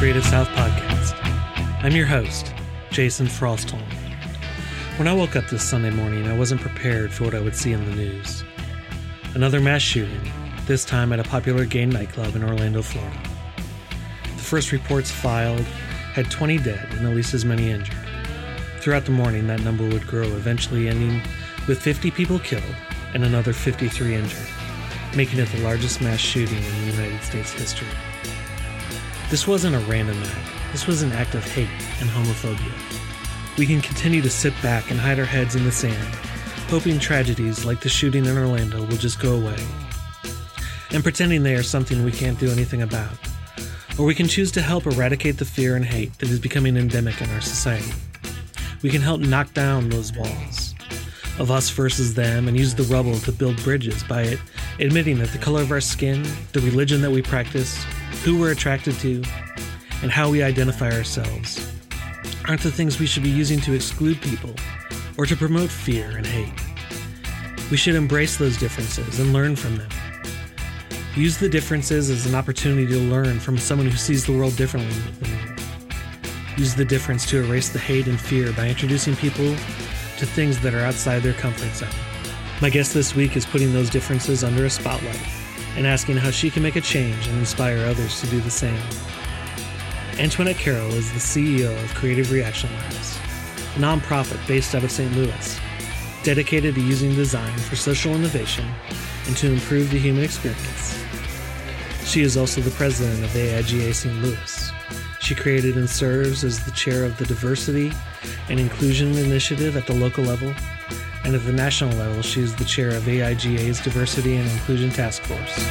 Creative South podcast. I'm your host, Jason Frostholm. When I woke up this Sunday morning, I wasn't prepared for what I would see in the news. Another mass shooting, this time at a popular gay nightclub in Orlando, Florida. The first reports filed had 20 dead and at least as many injured. Throughout the morning, that number would grow, eventually ending with 50 people killed and another 53 injured, making it the largest mass shooting in the United States history. This wasn't a random act. This was an act of hate and homophobia. We can continue to sit back and hide our heads in the sand, hoping tragedies like the shooting in Orlando will just go away, and pretending they are something we can't do anything about. Or we can choose to help eradicate the fear and hate that is becoming endemic in our society. We can help knock down those walls of us versus them and use the rubble to build bridges by admitting that the color of our skin, the religion that we practice, who we're attracted to, and how we identify ourselves aren't the things we should be using to exclude people or to promote fear and hate. We should embrace those differences and learn from them. Use the differences as an opportunity to learn from someone who sees the world differently than you. Use the difference to erase the hate and fear by introducing people to things that are outside their comfort zone. My guest this week is putting those differences under a spotlight and asking how she can make a change and inspire others to do the same. Antoinette Carroll is the CEO of Creative Reaction Labs, a nonprofit based out of St. Louis, dedicated to using design for social innovation and to improve the human experience. She is also the president of AIGA St. Louis. She created and serves as the chair of the Diversity and Inclusion Initiative at the local level, and at the national level, she is the chair of AIGA's Diversity and Inclusion Task Force.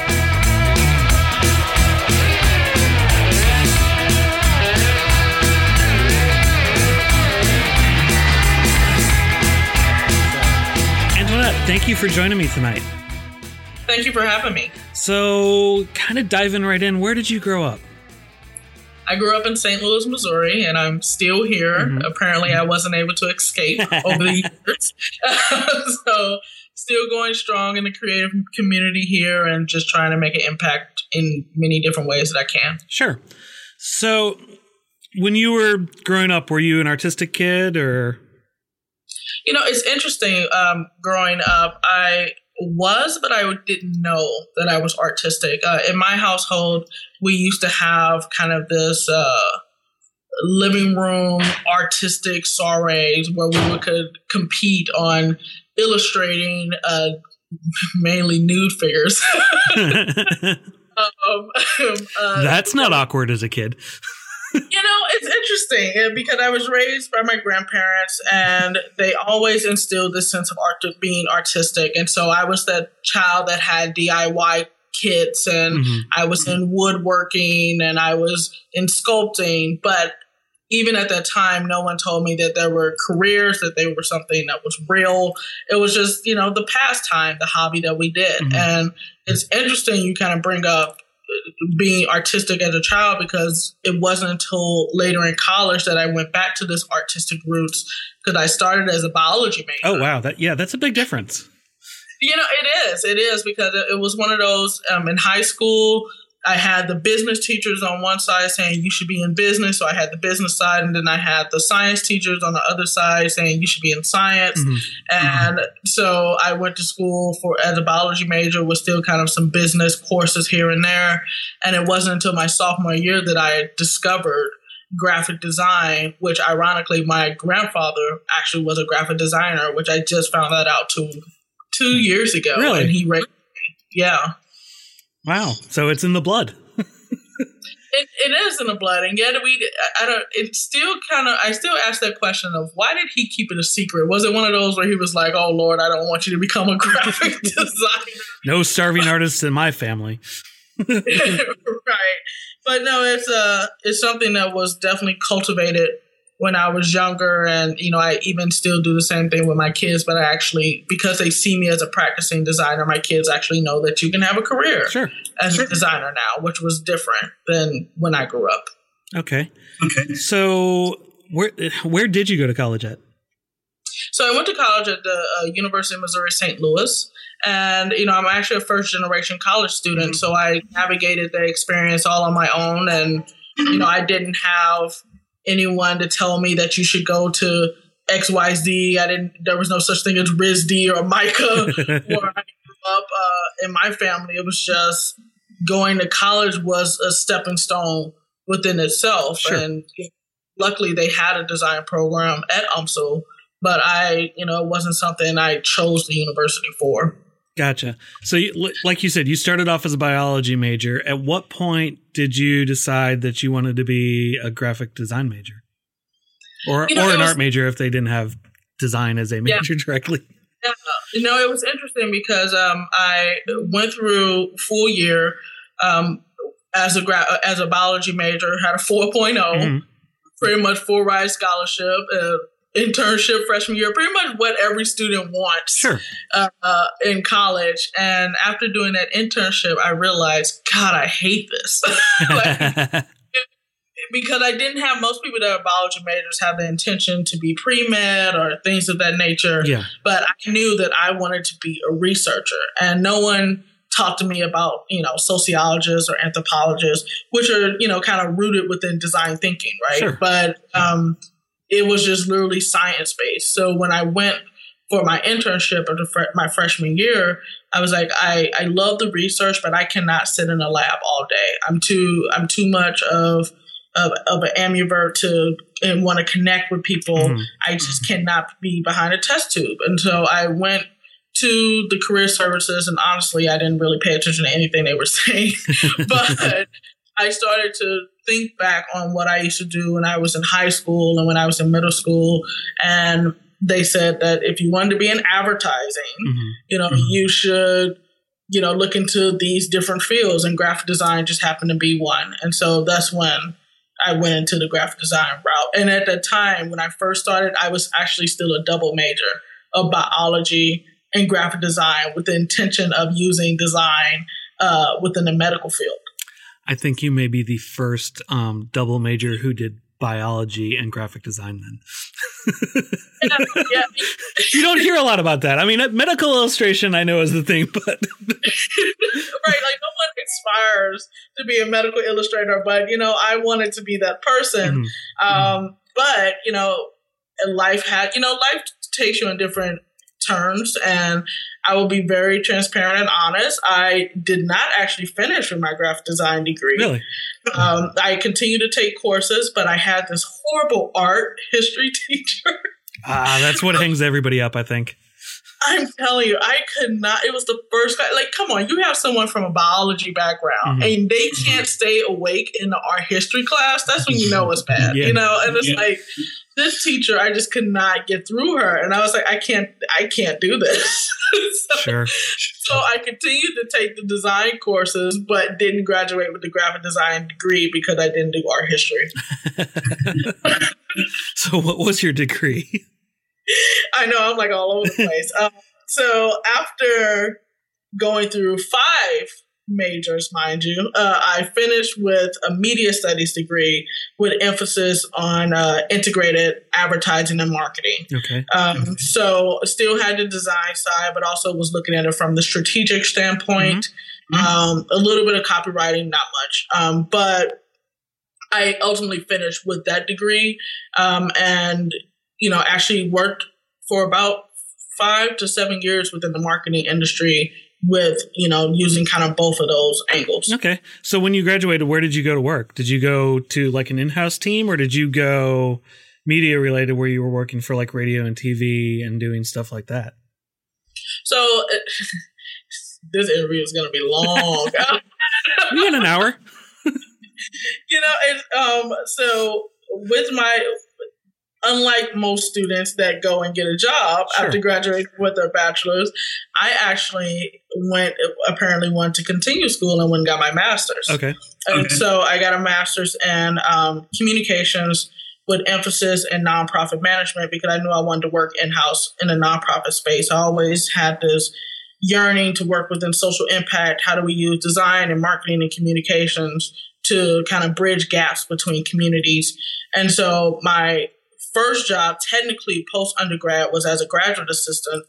Thank you for joining me tonight. Thank you for having me. So, kind of diving right in, where did you grow up? I grew up in St. Louis, Missouri, and I'm still here. Mm-hmm. Apparently, I wasn't able to escape over the years. So, still going strong in the creative community here and just trying to make an impact in many different ways that I can. Sure. So, when you were growing up, were you an artistic kid or... You know, it's interesting. Growing up, I was, but I didn't know that I was artistic. In my household, we used to have kind of this living room artistic soirees where we could compete on illustrating mainly nude figures. That's not awkward as a kid. You know, it's interesting because I was raised by my grandparents and they always instilled this sense of art, being artistic. And so I was that child that had DIY kits and I was in woodworking and I was in sculpting. But even at that time, no one told me that there were careers, that they were something that was real. It was just, you know, the pastime, the hobby that we did. And it's interesting you kind of bring up being artistic as a child because it wasn't until later in college that I went back to this artistic roots because I started as a biology major. Oh, wow. That's a big difference. You know, it is because it was one of those in high school. I had the business teachers on one side saying you should be in business. So I had the business side, and then I had the science teachers on the other side saying you should be in science. And so I went to school as a biology major with still kind of some business courses here and there. And it wasn't until my sophomore year that I discovered graphic design, which ironically, my grandfather actually was a graphic designer, which I just found that out 2 years ago. Really? And he raised me. Yeah. Wow. So it's in the blood. It is in the blood. And yet I still ask that question of why did he keep it a secret? Was it one of those where he was like, oh Lord, I don't want you to become a graphic designer? No starving artists in my family. Right. But no, it's something that was definitely cultivated when I was younger. And, you know, I even still do the same thing with my kids, but I actually, because they see me as a practicing designer, my kids actually know that you can have a career as a designer now, which was different than when I grew up. Okay. So where did you go to college at? So I went to college at the University of Missouri, St. Louis. And, you know, I'm actually a first generation college student. So I navigated the experience all on my own and I didn't have anyone to tell me that you should go to XYZ. There was no such thing as RISD or MICA where I grew up. In my family, it was just going to college was a stepping stone within itself. Sure. And luckily they had a design program at UMSL, but it wasn't something I chose the university for. Gotcha. So like you said, you started off as a biology major. At what point did you decide that you wanted to be a graphic design major? Or an art major if they didn't have design as a major directly? Yeah. It was interesting because I went through full year as a biology major, had a 4.0, pretty much full ride scholarship, internship freshman year, pretty much what every student wants in college. And after doing that internship, I realized, God, I hate this. Because I didn't have most people that are biology majors have the intention to be pre-med or things of that nature. Yeah. But I knew that I wanted to be a researcher, and no one talked to me about, sociologists or anthropologists, which are, kind of rooted within design thinking. Right. Sure. But, it was just literally science-based. So when I went for my internship of my freshman year, I was like, I love the research, but I cannot sit in a lab all day. I'm too much of an ambivert and want to connect with people. I just cannot be behind a test tube. And so I went to the career services, and honestly, I didn't really pay attention to anything they were saying, but I started to think back on what I used to do when I was in high school and when I was in middle school. And they said that if you wanted to be in advertising, you should, look into these different fields, and graphic design just happened to be one. And so that's when I went into the graphic design route. And at the time when I first started, I was actually still a double major of biology and graphic design with the intention of using design within the medical field. I think you may be the first double major who did biology and graphic design then. Yeah. You don't hear a lot about that. I mean, medical illustration I know is the thing, but... Right, like no one aspires to be a medical illustrator, but, I wanted to be that person. But, life takes you in different turns, and I will be very transparent and honest. I did not actually finish with my graphic design degree. Really? I continued to take courses, but I had this horrible art history teacher. That's what hangs everybody up, I think. I'm telling you, I could not. It was the first guy. Like, come on, you have someone from a biology background and they can't stay awake in the art history class. That's when you know it's bad, And it's like, this teacher, I just could not get through her. And I was like, I can't do this. So I continued to take the design courses, but didn't graduate with the graphic design degree because I didn't do art history. So what was your degree? I know, I'm like all over the place. So after going through 5 majors, mind you, I finished with a media studies degree with emphasis on integrated advertising and marketing. Okay. So still had the design side, but also was looking at it from the strategic standpoint. A little bit of copywriting, not much. But I ultimately finished with that degree and actually worked for about 5 to 7 years within the marketing industry with, using kind of both of those angles. Okay. So when you graduated, where did you go to work? Did you go to like an in-house team, or did you go media related where you were working for like radio and TV and doing stuff like that? So this interview is going to be long. We got an hour. So with unlike most students that go and get a job after graduating with their bachelor's, I actually wanted to continue school and went and got my master's. Okay. And so I got a master's in communications with emphasis in nonprofit management because I knew I wanted to work in-house in a nonprofit space. I always had this yearning to work within social impact. How do we use design and marketing and communications to kind of bridge gaps between communities? And so my first job, technically post-undergrad, was as a graduate assistant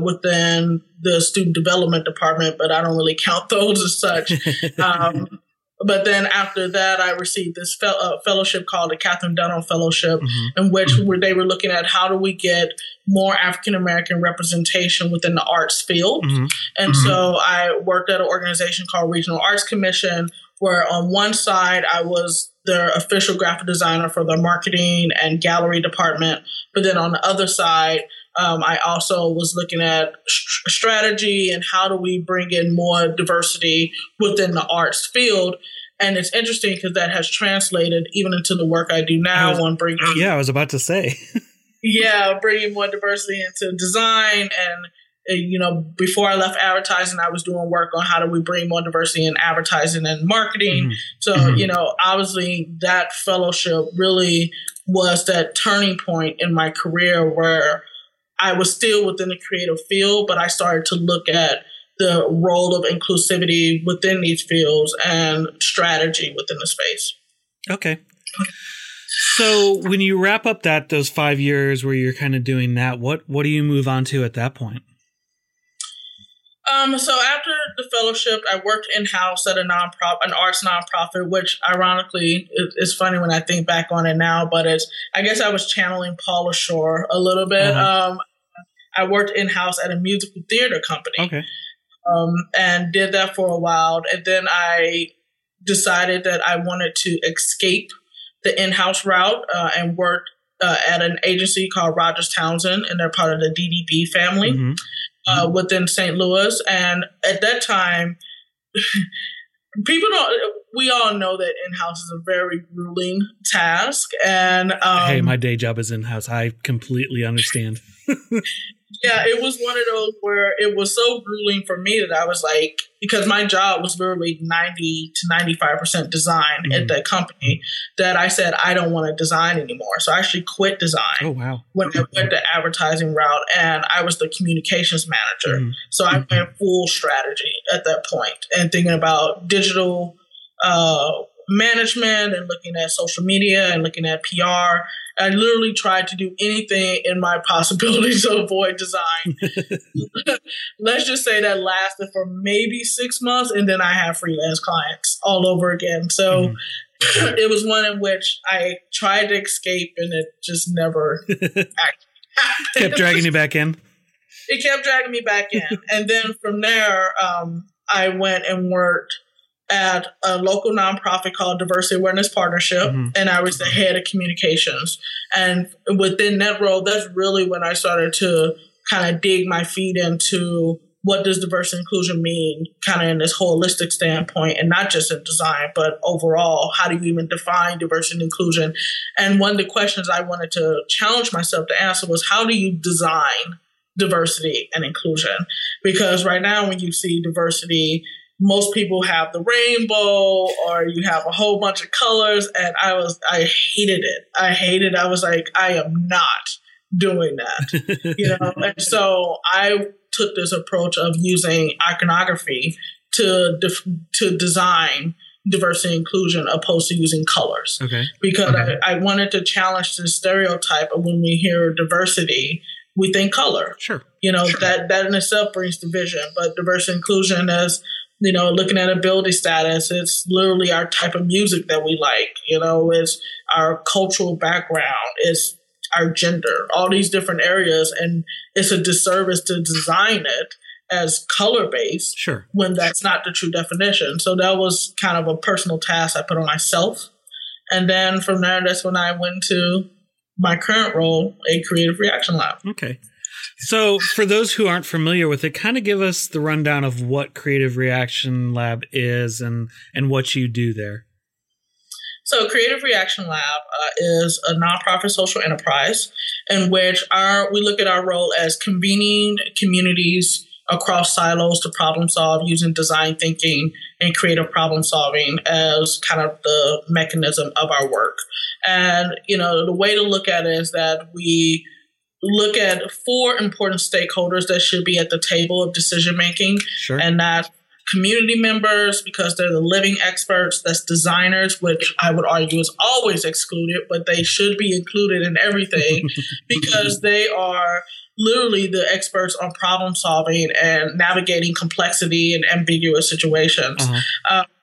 within the student development department, but I don't really count those as such. But then after that, I received this fellowship called the Catherine Dunham Fellowship, in which they were looking at how do we get more African-American representation within the arts field. And so I worked at an organization called Regional Arts Commission, where on one side I was their official graphic designer for their marketing and gallery department. But then on the other side, I also was looking at strategy and how do we bring in more diversity within the arts field. And it's interesting because that has translated even into the work I do now on bringing. Yeah, I was about to say. Bringing more diversity into design. And, before I left advertising, I was doing work on how do we bring more diversity in advertising and marketing. So, obviously that fellowship really was that turning point in my career where I was still within the creative field, but I started to look at the role of inclusivity within these fields and strategy within the space. Okay. So when you wrap up those 5 years where you're kind of doing that, what do you move on to at that point? So after the fellowship, I worked in-house at an arts nonprofit, which ironically is funny when I think back on it now, but I guess I was channeling Paula Shore a little bit. I worked in-house at a musical theater company. Okay. And did that for a while. And then I decided that I wanted to escape the in-house route and worked at an agency called Rogers Townsend, and they're part of the DDB family within St. Louis. And at that time, we all know that in-house is a very grueling task. And hey, my day job is in-house. I completely understand. Yeah, it was one of those where it was so grueling for me that I was like, because my job was literally 90 to 95% design at that company, that I said, I don't want to design anymore. So I actually quit design. Oh, wow. When I went the advertising route, and I was the communications manager. So I went full strategy at that point and thinking about digital management and looking at social media and looking at PR. I literally tried to do anything in my possibilities to avoid design. Let's just say that lasted for maybe 6 months, and then I had freelance clients all over again. So it was one in which I tried to escape, and it just never happened. Kept dragging you back in? It kept dragging me back in. And then from there, I went and worked at a local nonprofit called Diversity Awareness Partnership, and I was the head of communications. And within that role, that's really when I started to kind of dig my feet into what does diversity inclusion mean, kind of in this holistic standpoint, and not just in design, but overall, how do you even define diversity and inclusion? And one of the questions I wanted to challenge myself to answer was, how do you design diversity and inclusion? Because right now, when you see diversity, most people have the rainbow, or you have a whole bunch of colors, and I hated it. I was like, I am not doing that, And so I took this approach of using iconography to design diversity and inclusion, opposed to using colors. Because I wanted to challenge the stereotype of when we hear diversity, we think color. That in itself brings division, but diversity and inclusion is, looking at ability status, it's literally our type of music that we like, it's our cultural background, it's our gender, all these different areas. And it's a disservice to design it as color-based when that's not the true definition. So that was kind of a personal task I put on myself. And then from there, that's when I went to my current role, a Creative Reaction Lab. Okay. So for those who aren't familiar with it, kind of give us the rundown of what Creative Reaction Lab is and what you do there. So Creative Reaction Lab is a nonprofit social enterprise in which we look at our role as convening communities across silos to problem solve using design thinking and creative problem solving as kind of the mechanism of our work. And, the way to look at it is that we look at 4 important stakeholders that should be at the table of decision making. And that's community members, because they're the living experts. That's designers, which I would argue is always excluded, but they should be included in everything because they are literally the experts on problem solving and navigating complexity and ambiguous situations.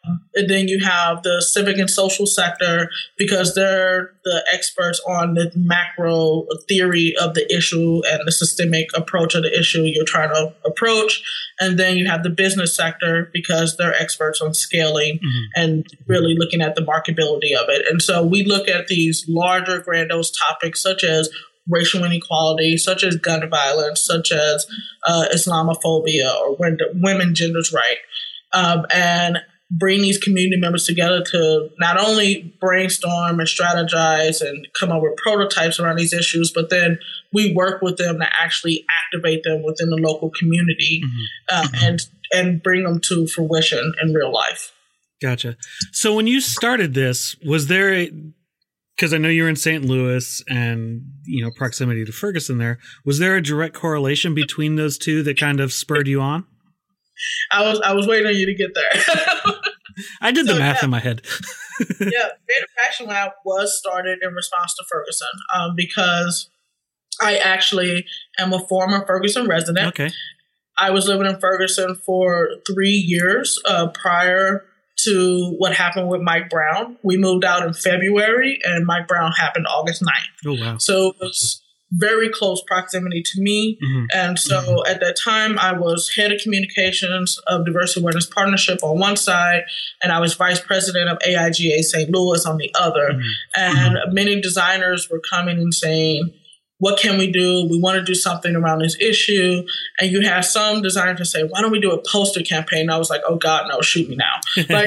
And then you have the civic and social sector because they're the experts on the macro theory of the issue and the systemic approach of the issue you're trying to approach. And then you have the business sector because they're experts on scaling and really looking at the marketability of it. And so we look at these larger, grandiose topics such as racial inequality, such as gun violence, such as Islamophobia or women genders right, and bring these community members together to not only brainstorm and strategize and come up with prototypes around these issues, but then we work with them to actually activate them within the local community and bring them to fruition in real life. Gotcha. So when you started this, was there because I know you're in St. Louis and, proximity to Ferguson there, was there a direct correlation between those two that kind of spurred you on? I was waiting on you to get there. I did the math in my head. Creative Reaction Lab was started in response to Ferguson because I actually am a former Ferguson resident. Okay. I was living in Ferguson for 3 years prior to what happened with Mike Brown. We moved out in February and Mike Brown happened August 9th. Oh, wow. So it was very close proximity to me. And so at that time, I was head of communications of Diversity Awareness Partnership on one side, and I was vice president of AIGA St. Louis on the other. And many designers were coming and saying, what can we do? We want to do something around this issue. And you have some designers to say, why don't we do a poster campaign? And I was like, oh God, no, shoot me now. Like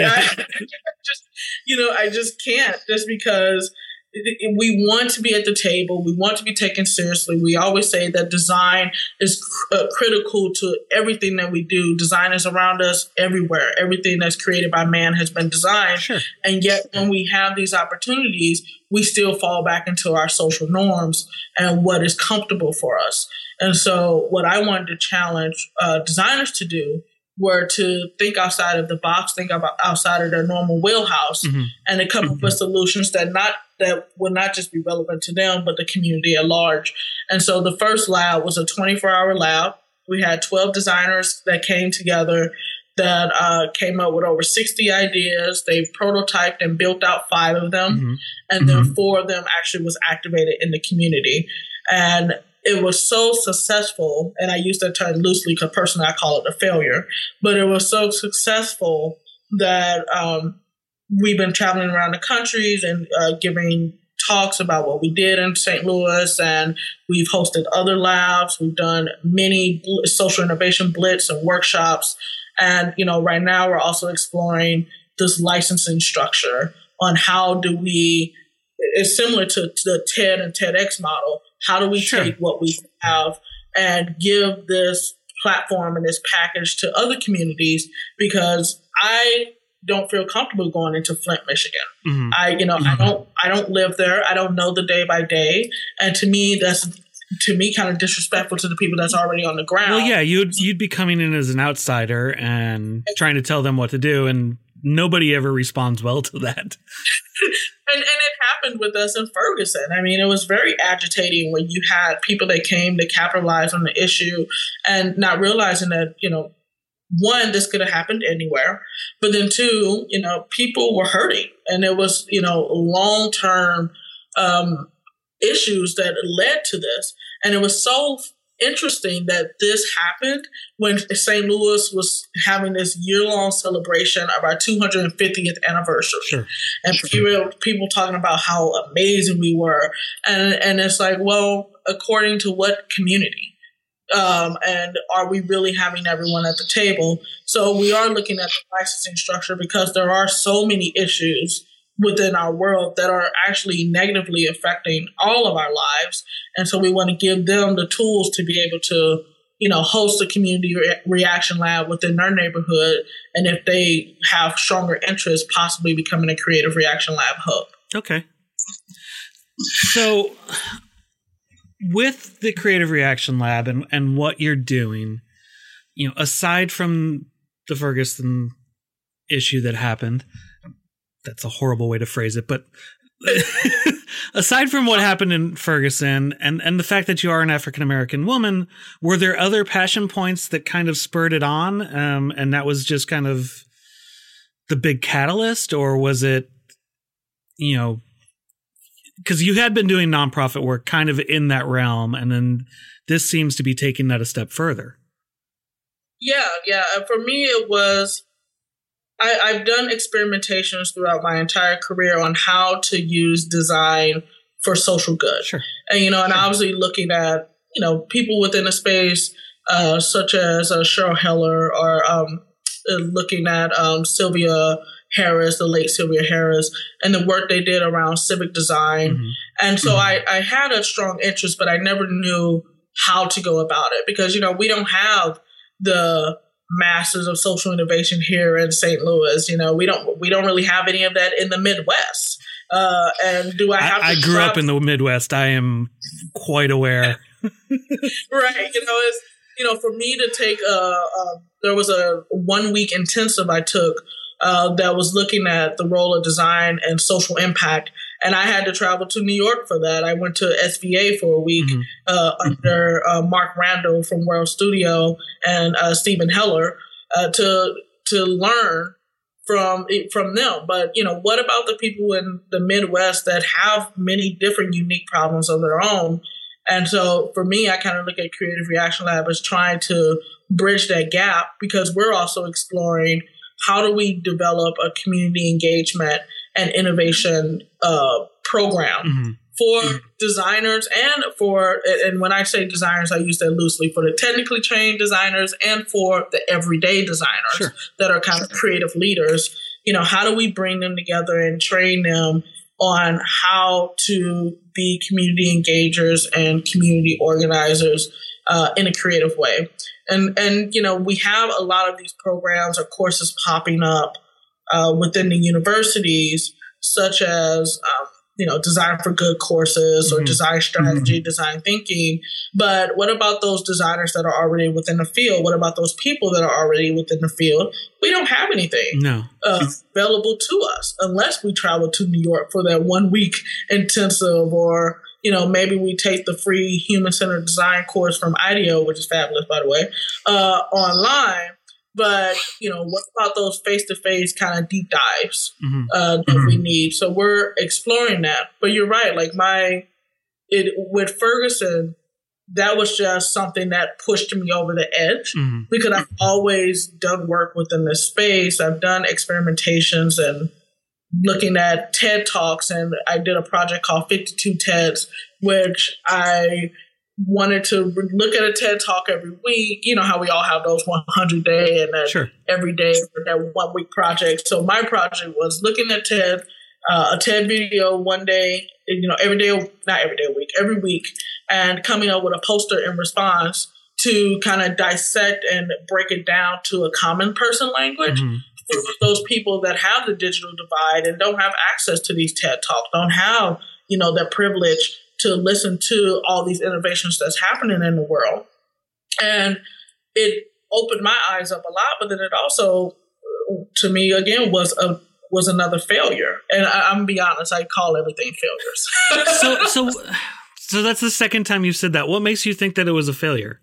I just can't, just because we want to be at the table. We want to be taken seriously. We always say that design is critical to everything that we do. Design is around us everywhere. Everything that's created by man has been designed. Sure. And yet when we have these opportunities, we still fall back into our social norms and what is comfortable for us. And so what I wanted to challenge designers to do were to think outside of the box, think about outside of their normal wheelhouse, and to come up with solutions that would not just be relevant to them, but the community at large. And so the first lab was a 24-hour lab. We had 12 designers that came together that came up with over 60 ideas. They prototyped and built out 5 of them, and then 4 of them actually was activated in the community. And it was so successful, and I use that term loosely because personally I call it a failure, but it was so successful that we've been traveling around the countries and giving talks about what we did in St. Louis, and we've hosted other labs. We've done many social innovation blitz and workshops. And, right now we're also exploring this licensing structure on how do we, it's similar to the TED and TEDx model. How do we take what we have and give this platform and this package to other communities? Because I don't feel comfortable going into Flint, Michigan. I don't live there. I don't know the day by day. And to me, that's kind of disrespectful to the people that's already on the ground. Well, yeah, you'd be coming in as an outsider and trying to tell them what to do, and nobody ever responds well to that. And it happened with us in Ferguson. I mean, it was very agitating when you had people that came to capitalize on the issue and not realizing that, one, this could have happened anywhere. But then 2, people were hurting. And it was, long-term issues that led to this. And it was so interesting that this happened when St. Louis was having this year-long celebration of our 250th anniversary. Sure. And people talking about how amazing we were. And it's like, well, according to what community? And are we really having everyone at the table? So we are looking at the licensing structure because there are so many issues within our world that are actually negatively affecting all of our lives. And so we want to give them the tools to be able to, host a community reaction lab within their neighborhood. And if they have stronger interest, possibly becoming a creative reaction lab hub. Okay. So with the Creative Reaction Lab and what you're doing, aside from the Ferguson issue that happened, that's a horrible way to phrase it, but aside from what happened in Ferguson and the fact that you are an African-American woman, were there other passion points that kind of spurred it on? And that was just kind of the big catalyst, or was it, because you had been doing nonprofit work kind of in that realm, and then this seems to be taking that a step further? Yeah. For me, it was, I've done experimentations throughout my entire career on how to use design for social good. Sure. And, and obviously looking at, people within the space, such as Cheryl Heller, or looking at Sylvia Harris, the late Sylvia Harris, and the work they did around civic design. Mm-hmm. And so I had a strong interest, but I never knew how to go about it because, we don't have the masters of social innovation here in St. Louis. We don't really have any of that in the Midwest. And do I have to I grew up in the Midwest. I am quite aware. Right. It's, for me to take there was a 1 week intensive I took that was looking at the role of design and social impact. And I had to travel to New York for that. I went to SVA for a week under Mark Randall from World Studio and Stephen Heller to learn from them. But, what about the people in the Midwest that have many different unique problems of their own? And so for me, I kind of look at Creative Reaction Lab as trying to bridge that gap because we're also exploring how do we develop a community engagement and innovation program for designers and when I say designers, I use that loosely, for the technically trained designers and for the everyday designers that are kind of creative leaders. How do we bring them together and train them on how to be community engagers and community organizers in a creative way? And we have a lot of these programs or courses popping up within the universities, such as design for good courses or design strategy, design thinking. But what about those designers that are already within the field? What about those people that are already within the field? We don't have anything available to us unless we travel to New York for that 1 week intensive, or maybe we take the free human-centered design course from IDEO, which is fabulous, by the way, online. But, what about those face-to-face kind of deep dives that we need? So we're exploring that. But you're right. Like with Ferguson, that was just something that pushed me over the edge because I've always done work within this space. I've done experimentations and looking at TED Talks, and I did a project called 52 TEDs, which I wanted to look at a TED Talk every week. You know how we all have those 100 day and that every day, that 1 week project. So my project was looking at TED, a TED video one day, every week, and coming up with a poster in response to kind of dissect and break it down to a common person language. For those people that have the digital divide and don't have access to these TED Talks, don't have, that privilege to listen to all these innovations that's happening in the world. And it opened my eyes up a lot, but then it also, to me, again, was another failure. And I'm gonna be honest, I call everything failures. So that's the second time you've said that. What makes you think that it was a failure?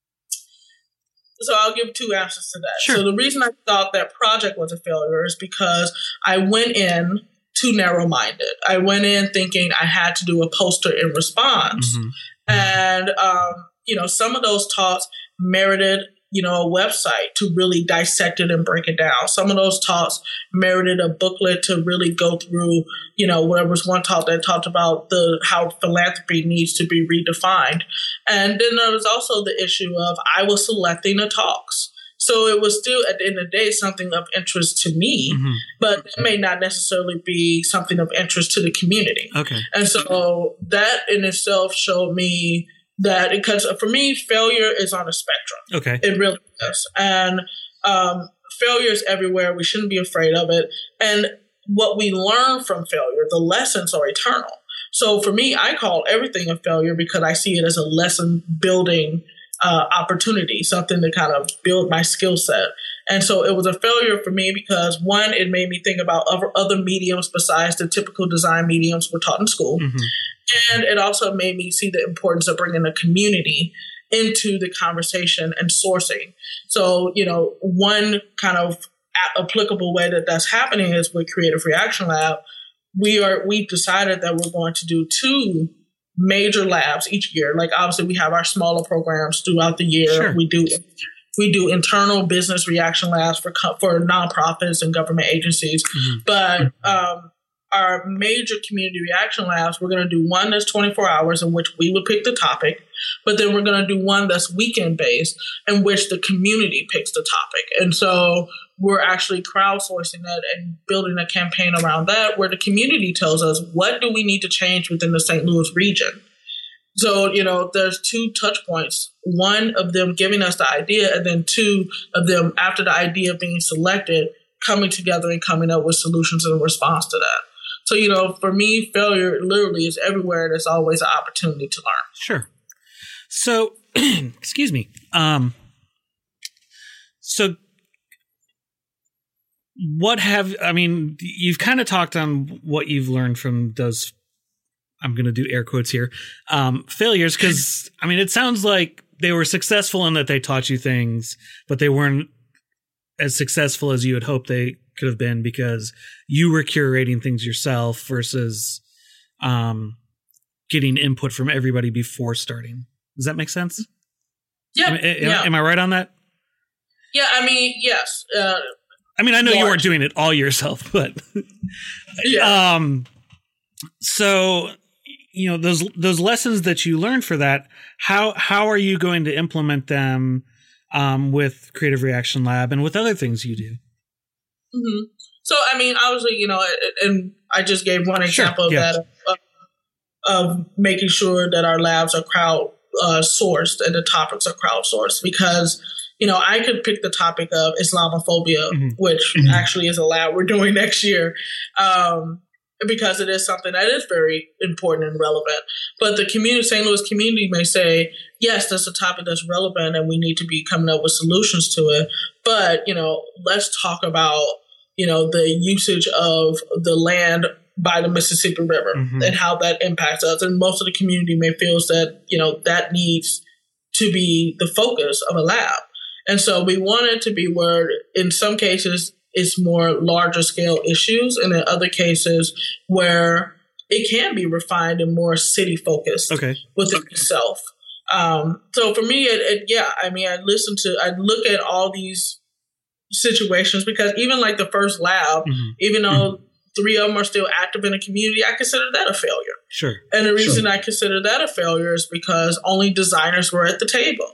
So I'll give two answers to that. Sure. So the reason I thought that project was a failure is because I went in too narrow-minded. I went in thinking I had to do a poster in response. And, some of those talks merited, a website to really dissect it and break it down. Some of those talks merited a booklet to really go through, whatever was one talk that talked about how philanthropy needs to be redefined. And then there was also the issue of I was selecting the talks. So it was still, at the end of the day, something of interest to me, but it may not necessarily be something of interest to the community. Okay. And so that in itself showed me that, because for me, failure is on a spectrum. Okay. It really is. And failure is everywhere. We shouldn't be afraid of it. And what we learn from failure, the lessons are eternal. So for me, I call everything a failure because I see it as a lesson building opportunity, something to kind of build my skill set. And so it was a failure for me because, one, it made me think about other mediums besides the typical design mediums we're taught in school. And it also made me see the importance of bringing the community into the conversation and sourcing. So, one kind of applicable way that that's happening is with Creative Reaction Lab. We've decided that we're going to do 2 major labs each year. Like obviously we have our smaller programs throughout the year. Sure. We do internal business reaction labs for nonprofits and government agencies. But our major community reaction labs, we're going to do one that's 24 hours in which we will pick the topic, but then we're going to do one that's weekend based in which the community picks the topic. And so we're actually crowdsourcing that and building a campaign around that where the community tells us what do we need to change within the St. Louis region. So, there's 2 touch points, one of them giving us the idea and then 2 of them after the idea being selected, coming together and coming up with solutions in response to that. So, for me, failure literally is everywhere. There's always an opportunity to learn. Sure. So, excuse me. So you've kind of talked on what you've learned from those, I'm going to do air quotes here, failures, because, it sounds like they were successful in that they taught you things, but they weren't as successful as you had hoped they could have been because you were curating things yourself versus getting input from everybody before starting. Does that make sense? Yeah. Am I right on that? Yeah, yes. I know you weren't doing it all yourself, but yeah. So, those lessons that you learned for that, how are you going to implement them with Creative Reaction Lab and with other things you do? Mm-hmm. So, obviously, and I just gave one example of that, of making sure that our labs are crowd sourced and the topics are crowdsourced because, I could pick the topic of Islamophobia, which actually is a lab we're doing next year, because it is something that is very important and relevant. But the St. Louis community may say, yes, that's a topic that's relevant and we need to be coming up with solutions to it. But, let's talk about, the usage of the land by the Mississippi River and how that impacts us. And most of the community may feel that, that needs to be the focus of a lab. And so we want it to be where in some cases it's more larger scale issues and in other cases where it can be refined and more city focused within itself. So for me, I look at all these situations because even like the first lab, even though 3 of them are still active in the community, I consider that a failure. Sure. And the reason I consider that a failure is because only designers were at the table.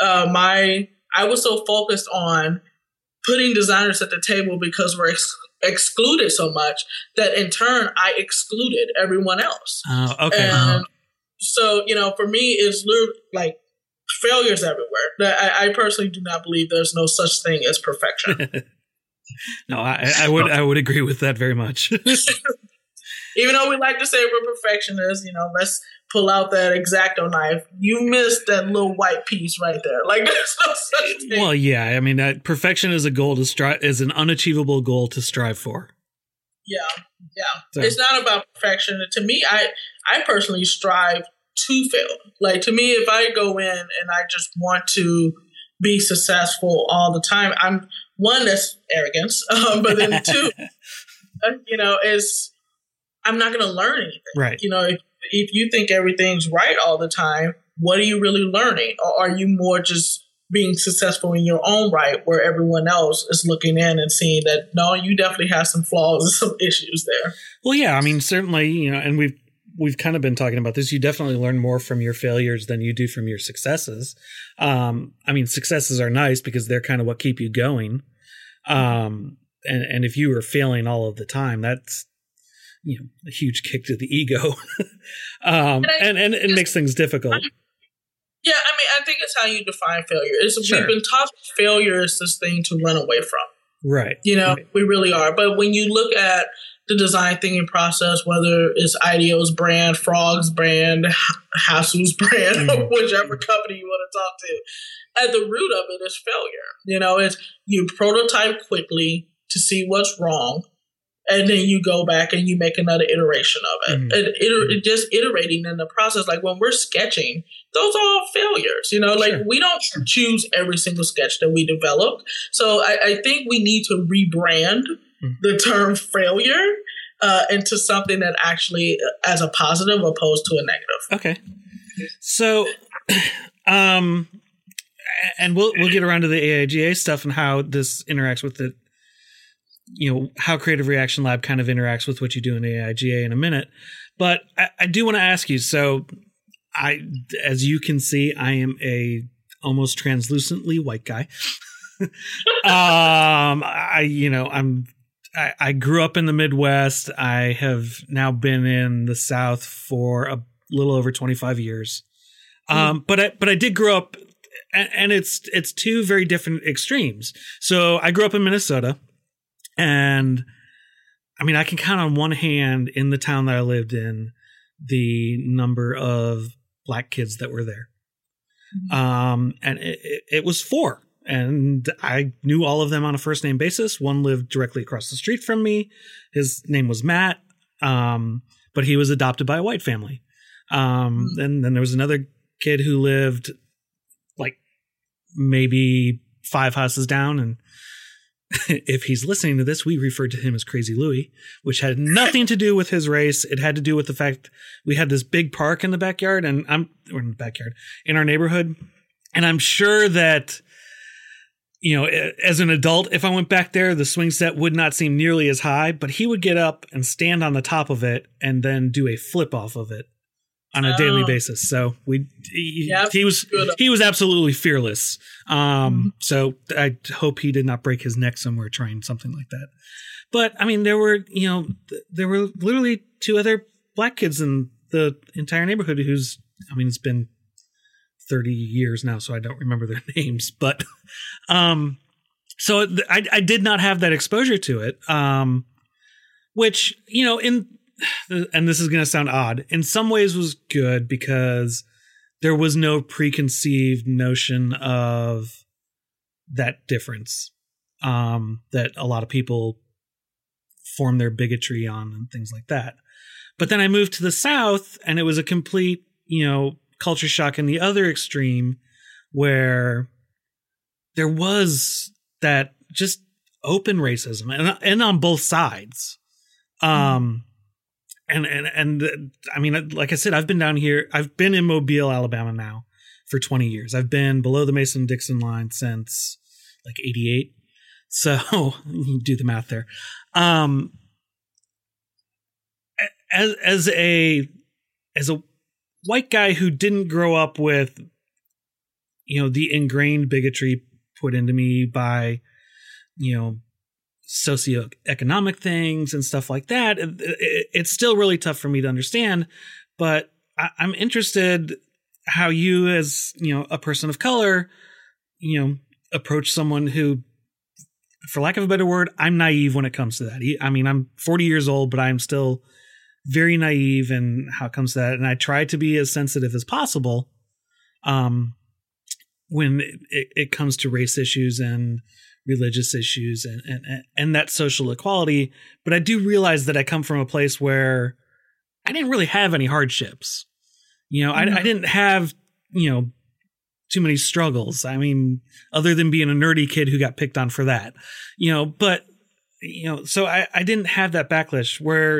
I was so focused on putting designers at the table because we're excluded so much that in turn I excluded everyone else. And so, for me, it's literally like failures everywhere. I personally do not believe there's no such thing as perfection. No, I would agree with that very much. Even though we like to say we're perfectionists, let's pull out that X-Acto knife. You missed that little white piece right there. Like there's no such thing. Well, yeah, that perfection is a goal to strive, is an unachievable goal to strive for. Yeah. So. It's not about perfection. To me, I personally strive to fail. Like to me, if I go in and I just want to be successful all the time, I'm one, that's arrogance, but then 2, is I'm not going to learn anything. Right. If you think everything's right all the time, what are you really learning? Or are you more just being successful in your own right where everyone else is looking in and seeing that, no, you definitely have some flaws and some issues there? Well, yeah, certainly, and we've kind of been talking about this. You definitely learn more from your failures than you do from your successes. Successes are nice because they're kind of what keep you going. And if you were failing all of the time, that's, a huge kick to the ego. And it makes things difficult. Yeah, I think it's how you define failure. We've been taught failure is this thing to run away from. Right. We really are. But when you look at the design thinking process, whether it's IDEO's brand, Frog's brand, Hassel's brand, whichever company you want to talk to, at the root of it is failure. It's you prototype quickly to see what's wrong, and then you go back and you make another iteration of it. And just iterating in the process. Like when we're sketching, those are all failures. Like we don't choose every single sketch that we develop. So I think we need to rebrand the term failure into something that actually as a positive opposed to a negative. Okay. So, and we'll get around to the AIGA stuff and how this interacts with the, how Creative Reaction Lab kind of interacts with what you do in AIGA in a minute. But I do want to ask you, so as you can see, I am a almost translucently white guy. I grew up in the Midwest. I have now been in the South for a little over 25 years. But I did grow up, and it's two very different extremes. So I grew up in Minnesota, and I mean, I can count on one hand in the town that I lived in the number of black kids that were there. And it was 4. And I knew all of them on a first name basis. One lived directly across the street from me. His name was Matt. But he was adopted by a white family. And then there was another kid who lived like maybe 5 houses down. And if he's listening to this, we referred to him as Crazy Louie, which had nothing to do with his race. It had to do with the fact we had this big park in the backyard in our neighborhood. And I'm sure that, as an adult, if I went back there, the swing set would not seem nearly as high, but he would get up and stand on the top of it and then do a flip off of it on a daily basis. So he was absolutely fearless. So I hope he did not break his neck somewhere trying something like that. But I mean, there were literally 2 other black kids in the entire neighborhood it's been 30 years now, so I don't remember their names, but so I did not have that exposure to it, which, and this is going to sound odd, in some ways was good because there was no preconceived notion of that difference that a lot of people form their bigotry on and things like that. But then I moved to the South, and it was a complete, culture shock in the other extreme, where there was that just open racism and on both sides. And I mean, like I said, I've been down here. I've been in Mobile, Alabama now for 20 years. I've been below the Mason-Dixon line since like 88. So you do the math there. As a white guy who didn't grow up with, the ingrained bigotry put into me by, socioeconomic things and stuff like that, it's still really tough for me to understand. But I'm interested how you, as, a person of color, approach someone who, for lack of a better word, I'm naive when it comes to that. I mean, I'm 40 years old, but I'm still very naive in how it comes to that. And I try to be as sensitive as possible when it comes to race issues and religious issues and that social equality. But I do realize that I come from a place where I didn't really have any hardships. I didn't have, too many struggles. I mean, other than being a nerdy kid who got picked on for that, but, so I didn't have that backlash where,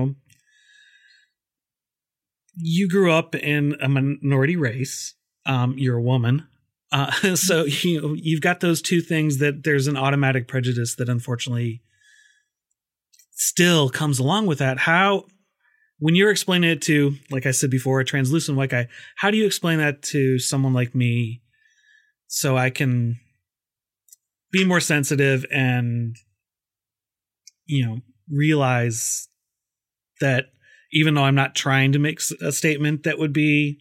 you grew up in a minority race. You're a woman. So, you've got those two things that there's an automatic prejudice that unfortunately still comes along with that. How, when you're explaining it to, like I said before, a translucent white guy, how do you explain that to someone like me so I can be more sensitive and, realize that even though I'm not trying to make a statement that would be,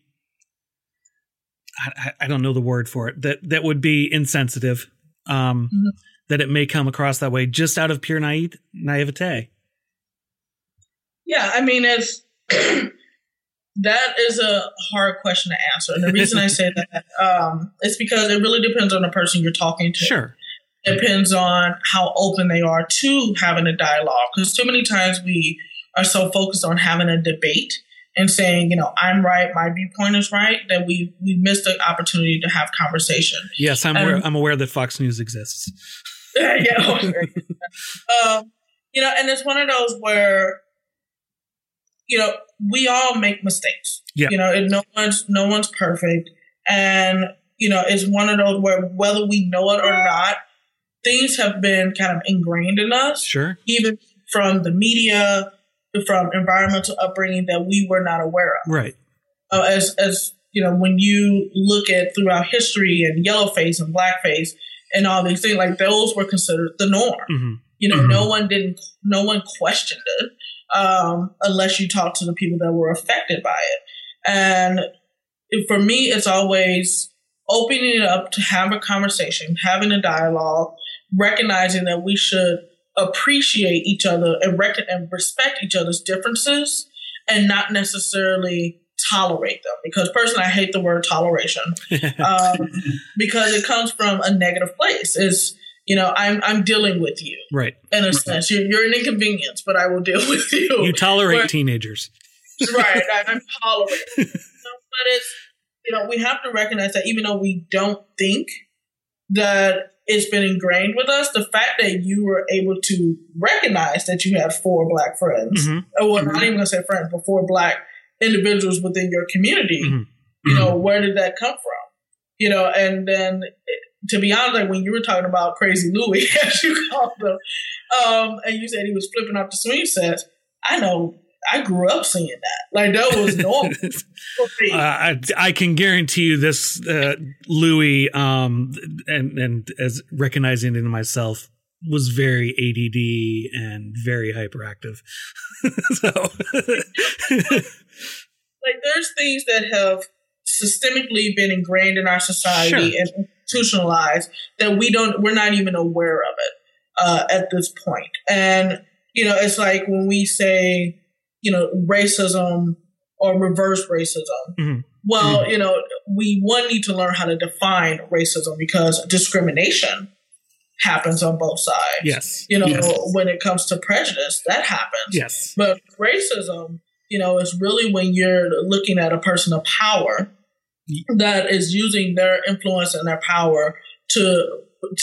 I don't know the word for it, that would be insensitive, that it may come across that way just out of pure naivete. Yeah, I mean, that is a hard question to answer. And the reason I say that is because it really depends on the person you're talking to. Sure. Depends on how open they are to having a dialogue. Because too many times we are so focused on having a debate and saying, I'm right, my viewpoint is right, that we miss the opportunity to have conversation. Yes, I'm aware that Fox News exists. Yeah. And it's one of those where, we all make mistakes. Yeah. No one's perfect. And, it's one of those where whether we know it or not, things have been kind of ingrained in us. Sure. Even from the media, from environmental upbringing that we were not aware of. Right. As when you look at throughout history and yellowface and blackface and all these things, like those were considered the norm. Mm-hmm. No one questioned it unless you talk to the people that were affected by it. And for me, it's always opening it up to have a conversation, having a dialogue, recognizing that we should appreciate each other and respect each other's differences and not necessarily tolerate them. Because personally, I hate the word toleration because it comes from a negative place. It's, I'm dealing with you. Right. In a sense, you're an inconvenience, but I will deal with you. You tolerate teenagers. Right. I'm tolerating. But it's, we have to recognize that even though we don't think that it's been ingrained with us, the fact that you were able to recognize that you had 4 Black friends, or not even going to say friends, but 4 Black individuals within your community, where did that come from? And then to be honest, like when you were talking about Crazy Louie, as you called him, and you said he was flipping up the swing sets, I know I grew up seeing that. Like that was normal. I can guarantee you this, Louis, and as recognizing it in myself, was very ADD and very hyperactive. So, like, there's things that have systemically been ingrained in our society and institutionalized that we're not even aware of it at this point. And it's like when we say, racism or reverse racism. Mm-hmm. Well, we need to learn how to define racism because discrimination happens on both sides. Yes. When it comes to prejudice, that happens. Yes. But racism, is really when you're looking at a person of power that is using their influence and their power to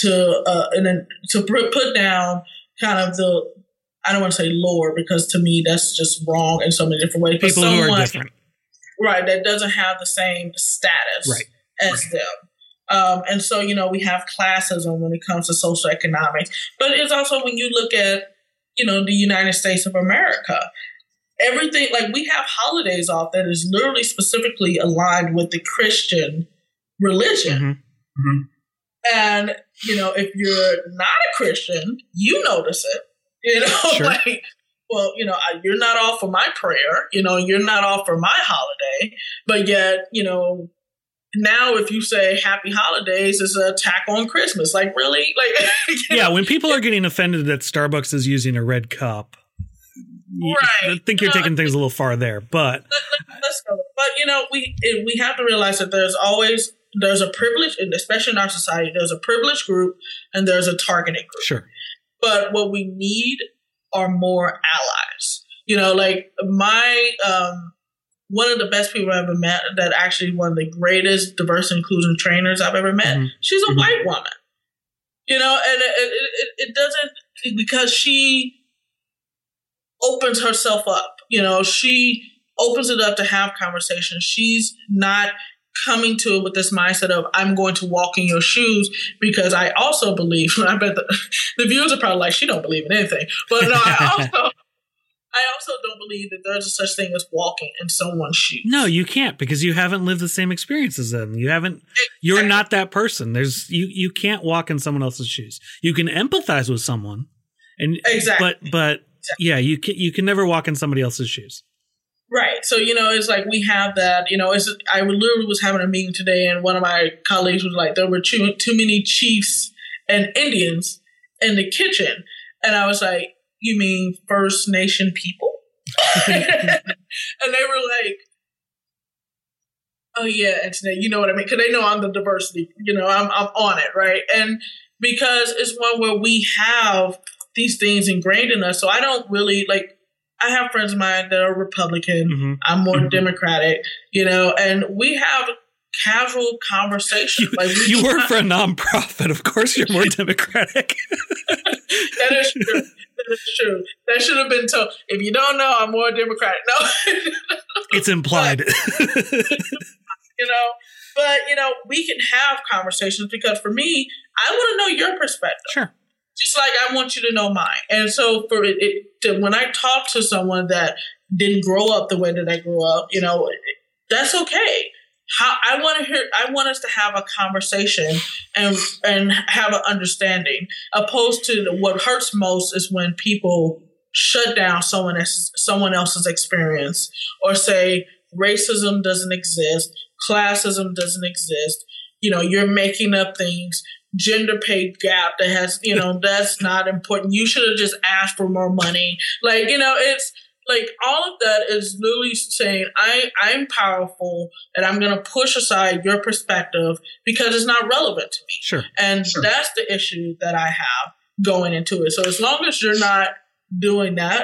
put down kind of the, I don't want to say lower because to me that's just wrong in so many different ways. People who are different. Right, that doesn't have the same status as them. And so, we have classism when it comes to social economics. But it's also when you look at, the United States of America, everything, like we have holidays off that is literally specifically aligned with the Christian religion. Mm-hmm. And, if you're not a Christian, you notice it. Sure. Like, well, you're not off for my prayer, you're not off for my holiday, but yet, now if you say happy holidays, it's an attack on Christmas. Like, really? Like, yeah, when people are getting offended that Starbucks is using a red cup, right. I think you're taking things a little far there, but let's go. But, we have to realize that there's a privilege, and especially in our society, there's a privileged group and there's a targeted group. Sure. But what we need are more allies. Like my, one of the best people I've ever met, that actually one of the greatest diversity inclusion trainers I've ever met, she's a white woman. And it doesn't, because she opens herself up. She opens it up to have conversations. She's not coming to it with this mindset of I'm going to walk in your shoes, because I also believe, I bet the viewers are probably like, she don't believe in anything. But no, I also don't believe that there's a such thing as walking in someone's shoes. No, you can't, because you haven't lived the same experience as them. You're not that person. You can't walk in someone else's shoes. You can empathize with someone, and but yeah, you can never walk in somebody else's shoes. Right. So, it's like we have that, I literally was having a meeting today and one of my colleagues was like, there were too many chiefs and Indians in the kitchen. And I was like, you mean First Nation people? And they were like, oh yeah, and today, you know what I mean? Because they know I'm the diversity, I'm on it, right? And because it's one where we have these things ingrained in us. So I don't really like, I have friends of mine that are Republican. Mm-hmm. I'm more Democratic, and we have casual conversation. You work for a nonprofit. Of course you're more Democratic. That is true. That is true. That should have been told. If you don't know, I'm more Democratic. No. It's implied. But we can have conversations, because for me, I want to know your perspective. Sure. Just like I want you to know mine. And so for when I talk to someone that didn't grow up the way that I grew up, that's okay. I want us to have a conversation and have an understanding, opposed to what hurts most is when people shut down someone else's experience, or say racism doesn't exist, classism doesn't exist, you're making up things, gender pay gap that has, that's not important. You should have just asked for more money. It's like all of that is literally saying I'm powerful, and I'm going to push aside your perspective because it's not relevant to me. Sure. And that's the issue that I have going into it. So as long as you're not doing that,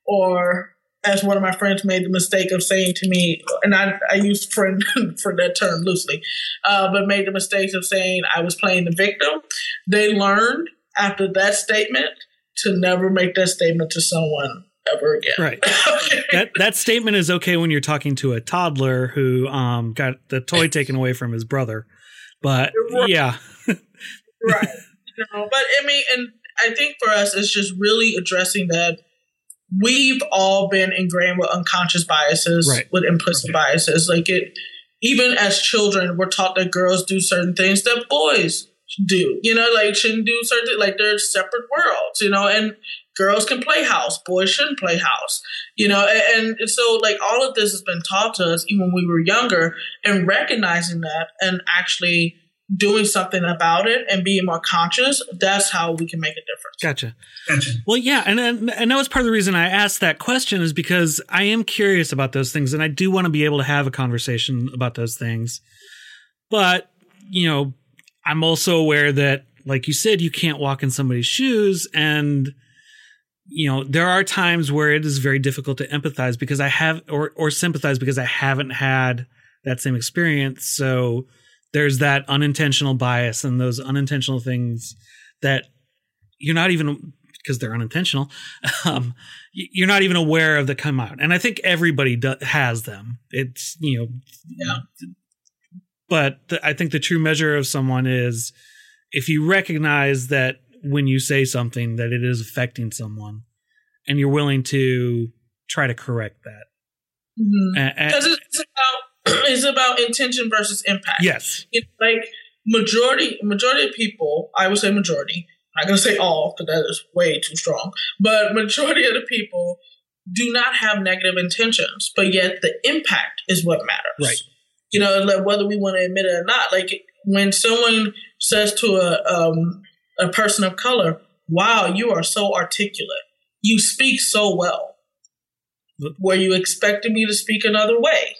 or as one of my friends made the mistake of saying to me, and I use friend for that term loosely, but made the mistake of saying I was playing the victim. They learned after that statement to never make that statement to someone ever again. Right. That statement is okay when you're talking to a toddler who got the toy taken away from his brother. But yeah. Right. But I mean, and I think for us, it's just really addressing that we've all been ingrained with unconscious biases, with implicit biases. Even as children, we're taught that girls do certain things that boys do, shouldn't do certain, they're separate worlds, and girls can play house, boys shouldn't play house, and so all of this has been taught to us even when we were younger, and recognizing that and actually doing something about it and being more conscious, that's how we can make a difference. Gotcha. Well, yeah. And that was part of the reason I asked that question, is because I am curious about those things, and I do want to be able to have a conversation about those things. But, I'm also aware that, like you said, you can't walk in somebody's shoes, and there are times where it is very difficult to empathize because I have, or sympathize because I haven't had that same experience. So there's that unintentional bias and those unintentional things that you're not even, because they're unintentional, you're not even aware of that come out. And I think everybody has them. It's, but I think the true measure of someone is if you recognize that when you say something that it is affecting someone, and you're willing to try to correct that. Because it's about intention versus impact. Yes. Majority of people, I would say majority, I'm not going to say all because that is way too strong, but majority of the people do not have negative intentions, but yet the impact is what matters. Right. Whether we want to admit it or not. When someone says to a person of color, wow, you are so articulate. You speak so well. Were you expecting me to speak another way?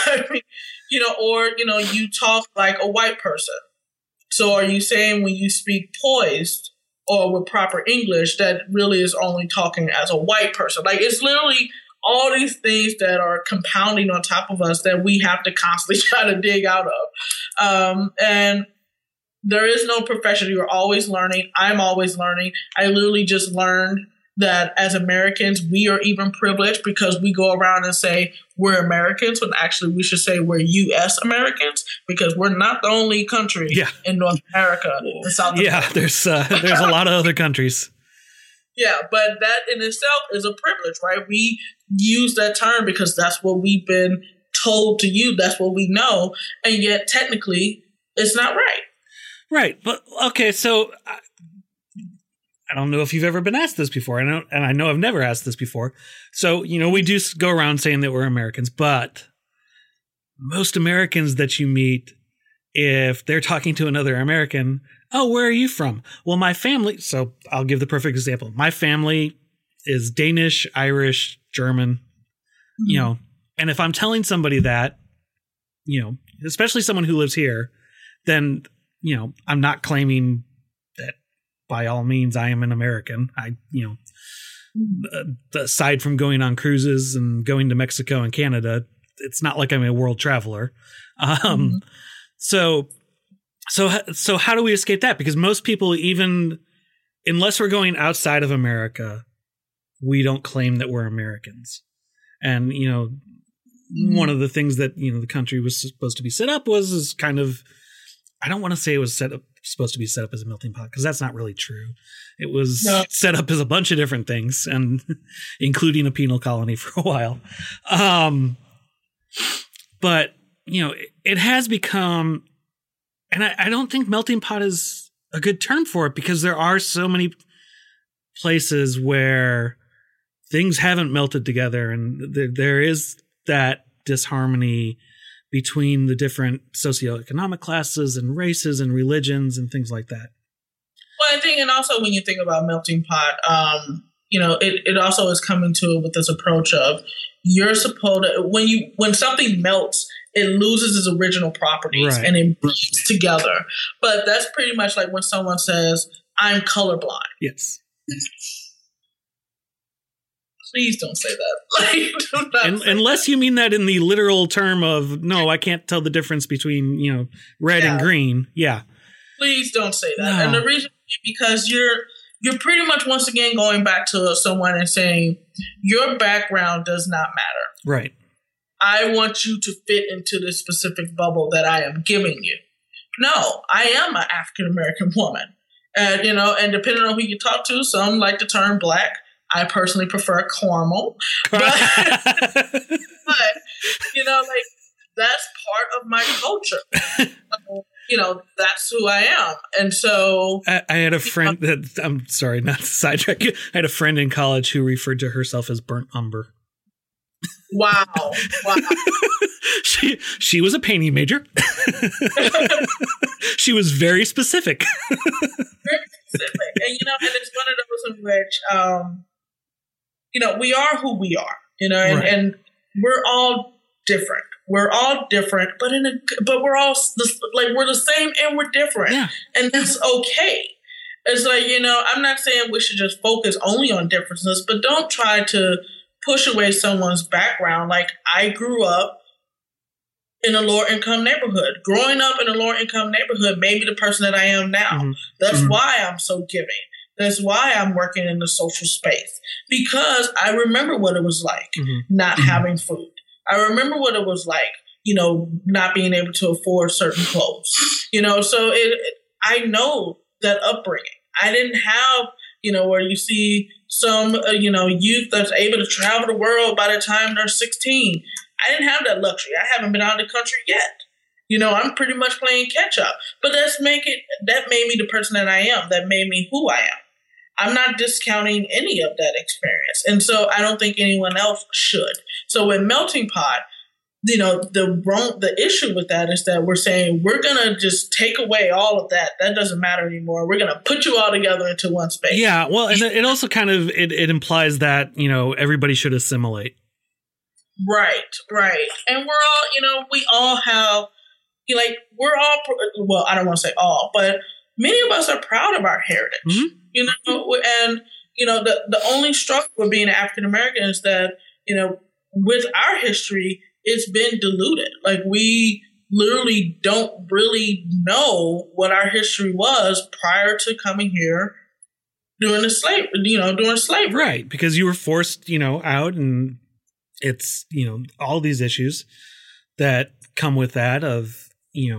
You talk like a white person. So are you saying when you speak poised or with proper English, that really is only talking as a white person? It's literally all these things that are compounding on top of us that we have to constantly try to dig out of. And there is no profession. You're always learning. I'm always learning. I literally just learned that as Americans, we are even privileged because we go around and say we're Americans, when actually we should say we're U.S. Americans, because we're not the only country in North America and South America. Yeah, there's a lot of other countries. Yeah, but that in itself is a privilege, right? We use that term because that's what we've been told to use. That's what we know. And yet, technically, it's not right. Right. But, okay, so I don't know if you've ever been asked this before. I know I've never asked this before. So, we do go around saying that we're Americans, but most Americans that you meet, if they're talking to another American, oh, where are you from? Well, my family. So I'll give the perfect example. My family is Danish, Irish, German, and if I'm telling somebody that, especially someone who lives here, then, I'm not claiming that by all means, I am an American. Aside from going on cruises and going to Mexico and Canada, it's not like I'm a world traveler. So how do we escape that? Because most people, even unless we're going outside of America, we don't claim that we're Americans. And, one of the things that, the country was supposed to be set up is kind of, I don't want to say it was supposed to be set up as a melting pot, because that's not really true. It was set up as a bunch of different things, and including a penal colony for a while. But, it has become, and I don't think melting pot is a good term for it, because there are so many places where things haven't melted together, and there is that disharmony between the different socioeconomic classes and races and religions and things like that. Well, I think, and also when you think about melting pot, it also is coming to it with this approach of you're supposed to, when something melts, it loses its original properties and it breathes together. But that's pretty much like when someone says, I'm colorblind. Yes. Please don't say that. Unless you mean that in the literal term of, no, I can't tell the difference between, red and green. Yeah. Please don't say that. No. And the reason is because you're pretty much once again going back to someone and saying your background does not matter. Right. I want you to fit into this specific bubble that I am giving you. No, I am an African-American woman. And, and depending on who you talk to, some like the term Black. I personally prefer caramel, but that's part of my culture. That's who I am. And so I had a friend that, I'm sorry, not to sidetrack you. I had a friend in college who referred to herself as burnt umber. Wow. She was a painting major. She was very specific. Very specific. And, and it's one of those in which, we are who we are, and we're all different. We're all different, but we're all we're the same and we're different. Yeah. And that's okay. It's like, I'm not saying we should just focus only on differences, but don't try to push away someone's background. Like, I grew up in a lower income neighborhood. Growing up in a lower income neighborhood made me the person that I am now. Mm-hmm. That's why I'm so giving. That's why I'm working in the social space, because I remember what it was like not having food. I remember what it was like, not being able to afford certain clothes, so I know that upbringing. I didn't have, where you see some, youth that's able to travel the world by the time they're 16. I didn't have that luxury. I haven't been out of the country yet. I'm pretty much playing catch up, but that made me the person that I am. That made me who I am. I'm not discounting any of that experience. And so I don't think anyone else should. So with Melting Pot, the issue with that is that we're saying we're going to just take away all of that. That doesn't matter anymore. We're going to put you all together into one space. Yeah. Well, and it also kind of, it implies that, everybody should assimilate. Right. And we're all, we all have, we're all, well, I don't want to say all, but many of us are proud of our heritage. Mm-hmm. And, the only struggle with being African American is that, with our history, it's been diluted. Like, we literally don't really know what our history was prior to coming here during slavery. Right. Because you were forced, out, and it's, all these issues that come with that of,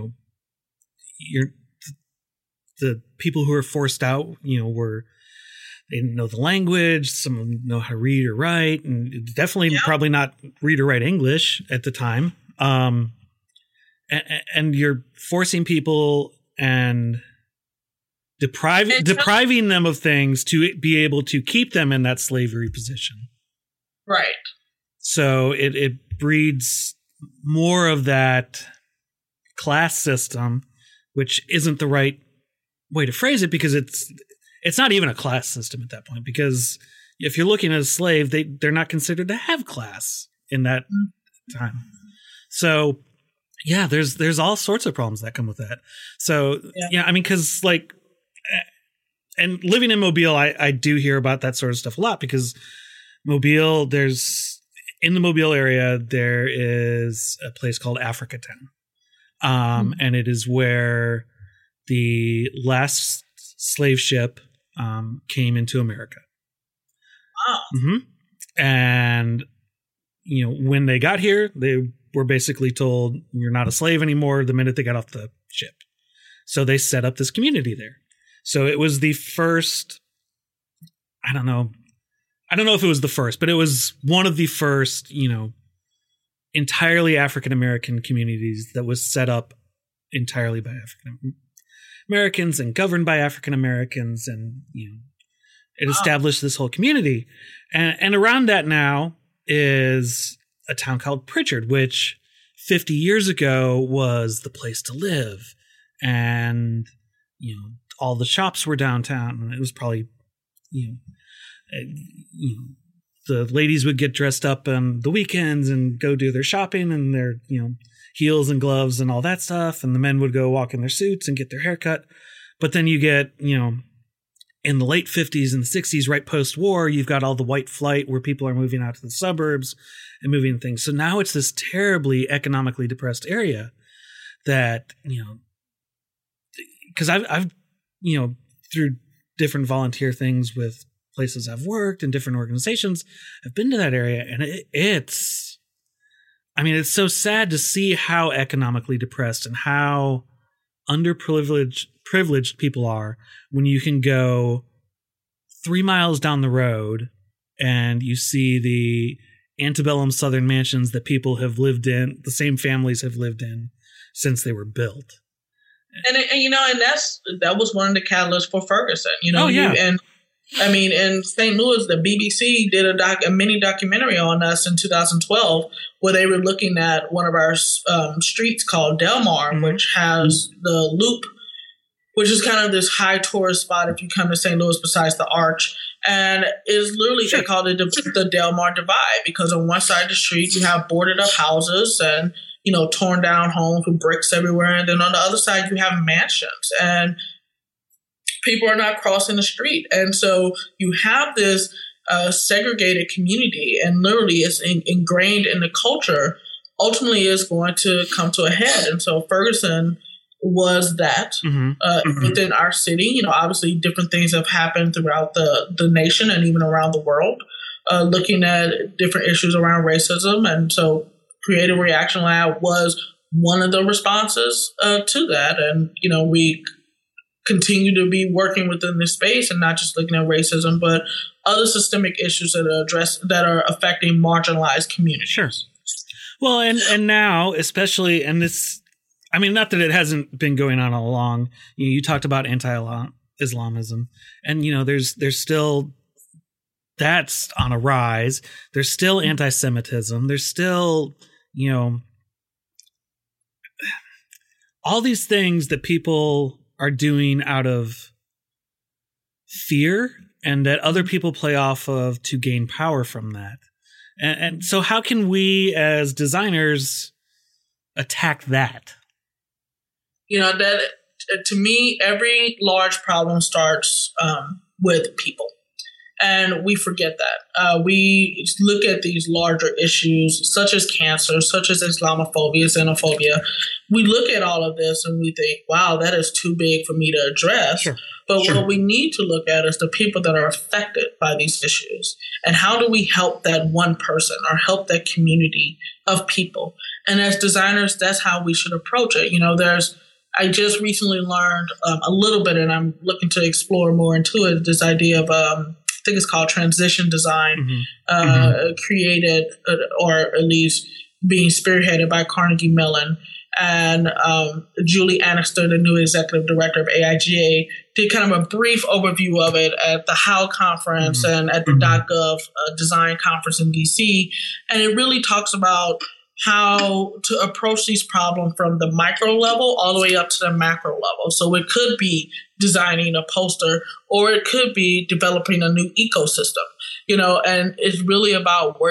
the people who are forced out, they didn't know the language. Some of them know how to read or write, and definitely probably not read or write English at the time. And you're forcing people and depriving them of things to be able to keep them in that slavery position. Right. So it breeds more of that class system, which isn't the right way to phrase it, because it's not even a class system at that point, because if you're looking at a slave, they're not considered to have class in that time. So yeah, there's all sorts of problems that come with that. So yeah, I mean, because and living in Mobile, I do hear about that sort of stuff a lot, because Mobile, in the Mobile area, there is a place called Africa Town. And it is where the last slave ship came into America. Wow. Mm-hmm. And, when they got here, they were basically told, you're not a slave anymore the minute they got off the ship. So they set up this community there. So it was the first, I don't know if it was the first, but it was one of the first, entirely African-American communities that was set up entirely by African-Americans and governed by African-Americans. And, it established this whole community. And around that now is a town called Pritchard, which 50 years ago was the place to live. And, all the shops were downtown, and it was probably, the ladies would get dressed up on the weekends and go do their shopping and their, heels and gloves and all that stuff. And the men would go walk in their suits and get their hair cut. But then you get, in the late 50s and 60s, right post-war, you've got all the white flight where people are moving out to the suburbs and moving things. So now it's this terribly economically depressed area that, because I've, through different volunteer things with places I've worked and different organizations, I've been to that area, and it's so sad to see how economically depressed and how underprivileged people are when you can go 3 miles down the road and you see the antebellum Southern mansions that people have lived in, the same families have lived in since they were built. And that was one of the catalysts for Ferguson. In St. Louis, the BBC did a mini documentary on us in 2012, where they were looking at one of our streets called Delmar, mm-hmm. which has the Loop, which is kind of this high tourist spot if you come to St. Louis besides the Arch. And is literally, they called it the Delmar Divide, because on one side of the street you have boarded up houses and torn down homes with bricks everywhere. And then on the other side, you have mansions, and people are not crossing the street. And so you have this segregated community, and literally it's ingrained in the culture, ultimately is going to come to a head. And so Ferguson was that within our city. Obviously different things have happened throughout the nation and even around the world, looking at different issues around racism. And so Creative Reaction Lab was one of the responses to that. And, we continue to be working within this space and not just looking at racism, but other systemic issues that are affecting marginalized communities. Sure. Well, and now, especially, and this, not that it hasn't been going on all along. You talked about anti-Islamism, and, there's still, that's on a rise. There's still anti-Semitism. There's still, all these things that people are doing out of fear and that other people play off of to gain power from that. And so how can we as designers attack that? That to me, every large problem starts with people. And we forget that. We look at these larger issues, such as cancer, such as Islamophobia, xenophobia. We look at all of this and we think, wow, that is too big for me to address. Sure. But what we need to look at is the people that are affected by these issues. And how do we help that one person or help that community of people? And as designers, that's how we should approach it. I just recently learned a little bit, and I'm looking to explore more into it, this idea of I think it's called transition design, created or at least being spearheaded by Carnegie Mellon. And Julie Annister, the new executive director of AIGA, did kind of a brief overview of it at the HOW conference and at the .gov design conference in DC. And it really talks about how to approach these problems from the micro level all the way up to the macro level. So it could be designing a poster, or it could be developing a new ecosystem, and it's really about where do you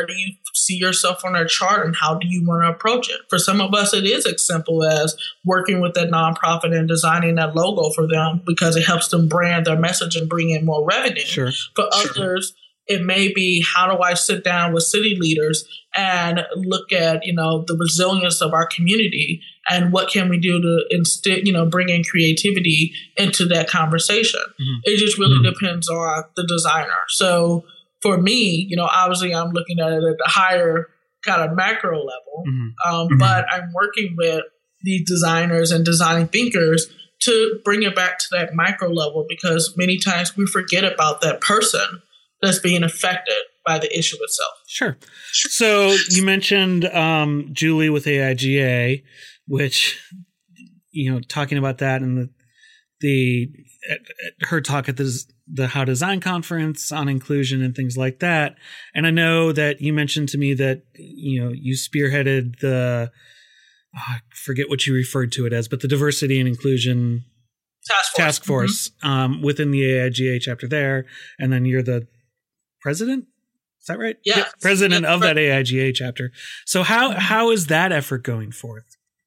see yourself on that chart and how do you want to approach it? For some of us, it is as simple as working with that nonprofit and designing that logo for them because it helps them brand their message and bring in more revenue. Sure. For others, it may be, how do I sit down with city leaders and look at, the resilience of our community and what can we do to instead, bring in creativity into that conversation. It just really depends on the designer. So for me, obviously I'm looking at it at the higher kind of macro level, but I'm working with these designers and design thinkers to bring it back to that micro level because many times we forget about that person that's being affected by the issue itself. Sure. So you mentioned Julie with AIGA, which, talking about that and her talk at the How Design Conference on inclusion and things like that. And I know that you mentioned to me that, you spearheaded I forget what you referred to it as, but the Diversity and Inclusion Task Force within the AIGA chapter there. And then you're the president? Is that right? Yeah. President of that AIGA chapter. So how is that effort going forth?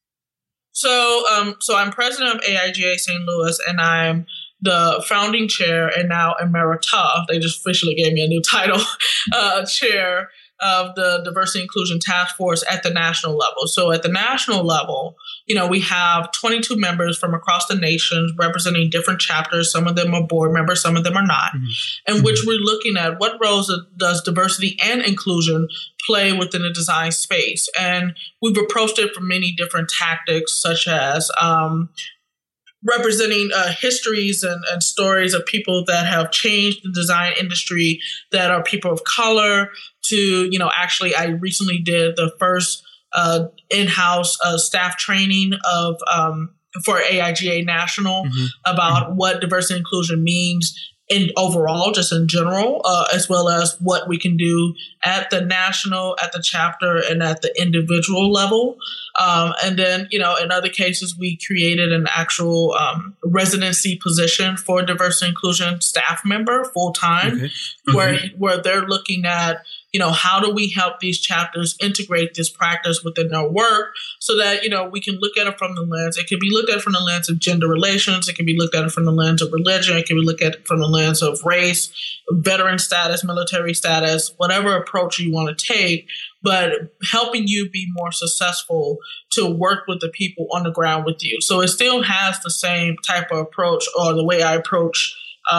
So I'm president of AIGA St. Louis, and I'm the founding chair and now emerita. They just officially gave me a new title, chair of the Diversity Inclusion Task Force at the national level. So at the national level, we have 22 members from across the nation representing different chapters. Some of them are board members, some of them are not, in which we're looking at what roles does diversity and inclusion play within the design space. And we've approached it from many different tactics, such as representing histories and stories of people that have changed the design industry that are people of color to, actually I recently did the first in-house staff training of for AIGA National about what diversity and inclusion means in overall, just in general, as well as what we can do at the national, at the chapter, and at the individual level. And then, in other cases, we created an actual residency position for a diversity and inclusion staff member full-time, where they're looking at, how do we help these chapters integrate this practice within their work so that, we can look at it from the lens. It can be looked at from the lens of gender relations. It can be looked at from the lens of religion. It can be looked at from the lens of race, veteran status, military status, whatever approach you want to take, but helping you be more successful to work with the people on the ground with you. So it still has the same type of approach, or the way I approach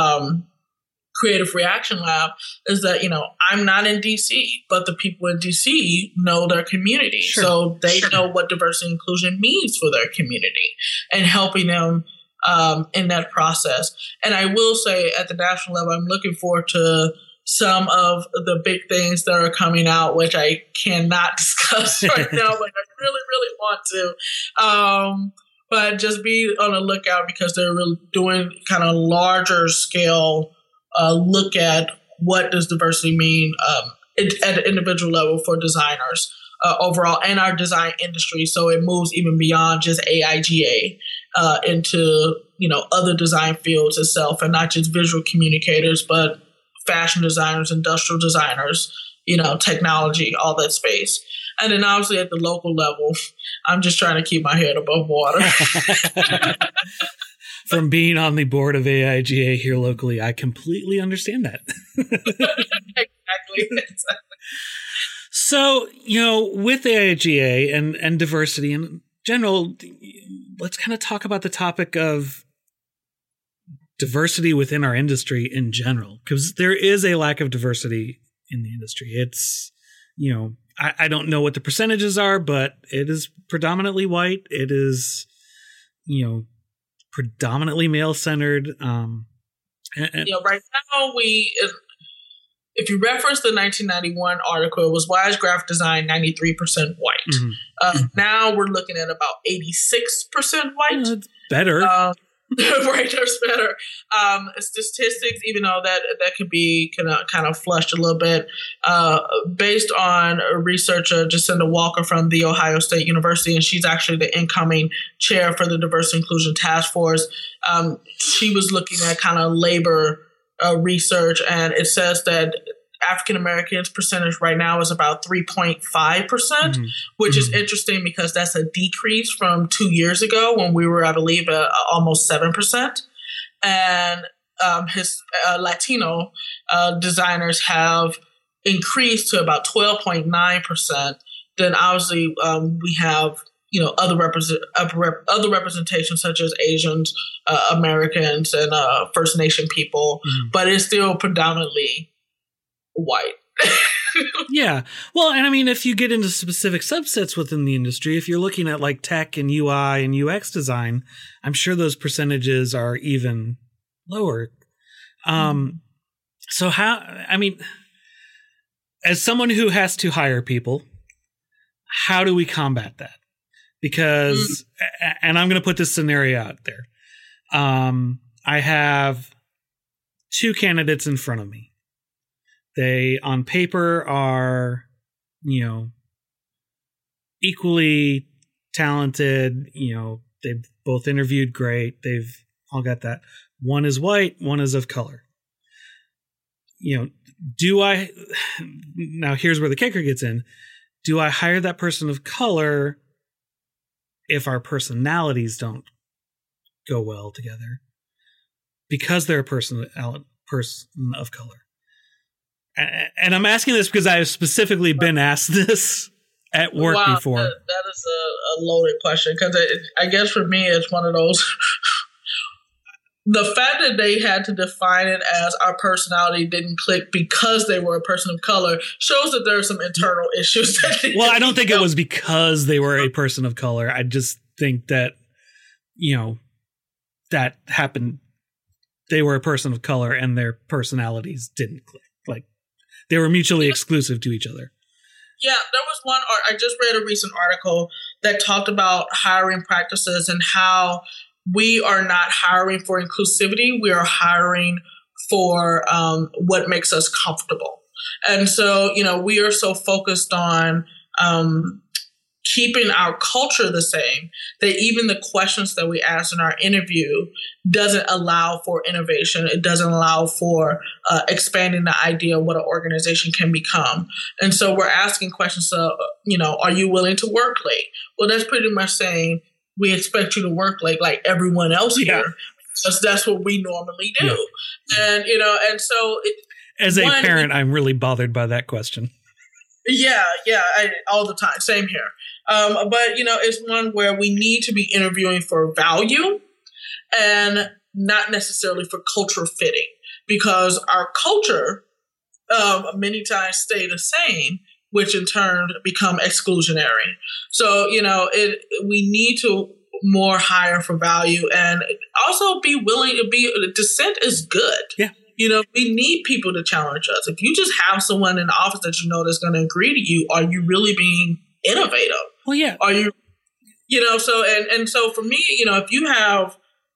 Creative Reaction Lab is that, I'm not in DC, but the people in DC know their community. Sure. So they know what diversity and inclusion means for their community and helping them in that process. And I will say at the national level, I'm looking forward to some of the big things that are coming out, which I cannot discuss right now, but I really, really want to. But just be on the lookout because they're really doing kind of larger scale look at what does diversity mean at the individual level for designers overall and our design industry. So it moves even beyond just AIGA into, other design fields itself, and not just visual communicators, but fashion designers, industrial designers, technology, all that space. And then obviously at the local level, I'm just trying to keep my head above water. From being on the board of AIGA here locally, I completely understand that. Exactly. So, with AIGA and diversity in general, let's kind of talk about the topic of diversity within our industry in general, because there is a lack of diversity in the industry. It's, I don't know what the percentages are, but it is predominantly white. It is, predominantly male-centered. Right now, if you reference the 1991 article, it was why is graphic design 93% white? Now we're looking at about 86% white. That's better. Right, there's better statistics, even though that could be kind of flushed a little bit, based on a researcher Jacinda Walker from The Ohio State University, and she's actually the incoming chair for the Diversity Inclusion Task Force. She was looking at kind of labor research, and it says that African Americans percentage right now is about 3.5%, which is interesting because that's a decrease from 2 years ago when we were, I believe, almost 7%. And Latino designers have increased to about 12.9%. Then obviously we have other representation such as Asians, Americans, and First Nation people, but it's still predominantly white. Yeah. Well, and I mean, if you get into specific subsets within the industry, if you're looking at like tech and UI and UX design, I'm sure those percentages are even lower. So as someone who has to hire people, how do we combat that? Because, and I'm going to put this scenario out there. I have 2 candidates in front of me. They, on paper, are, equally talented. They've both interviewed great. They've all got that. One is white, one is of color. Now here's where the kicker gets in. Do I hire that person of color if our personalities don't go well together because they're a person of color? And I'm asking this because I've specifically been asked this at work before. That is a loaded question because I guess for me it's one of those. The fact that they had to define it as our personality didn't click because they were a person of color shows that there are some internal issues. Well, I don't think it was because they were a person of color. I just think that, that happened. They were a person of color and their personalities didn't click. Like they were mutually exclusive to each other. Yeah, there was one. I just read a recent article that talked about hiring practices and how we are not hiring for inclusivity. We are hiring for what makes us comfortable. And so, we are so focused on keeping our culture the same that even the questions that we ask in our interview doesn't allow for innovation. It doesn't allow for expanding the idea of what an organization can become. And so we're asking questions of, are you willing to work late? Well, that's pretty much saying, we expect you to work like everyone else here, because that's what we normally do. Yeah. And, and so as a parent, I'm really bothered by that question. Yeah, all the time. Same here. But, it's one where we need to be interviewing for value and not necessarily for culture fitting, because our culture many times stay the same, which in turn become exclusionary. So, we need to more hire for value and also be willing to be, dissent is good. Yeah. We need people to challenge us. If you just have someone in the office that that's going to agree to you, are you really being innovative? Well, yeah. Are you, so, and so for me, if you have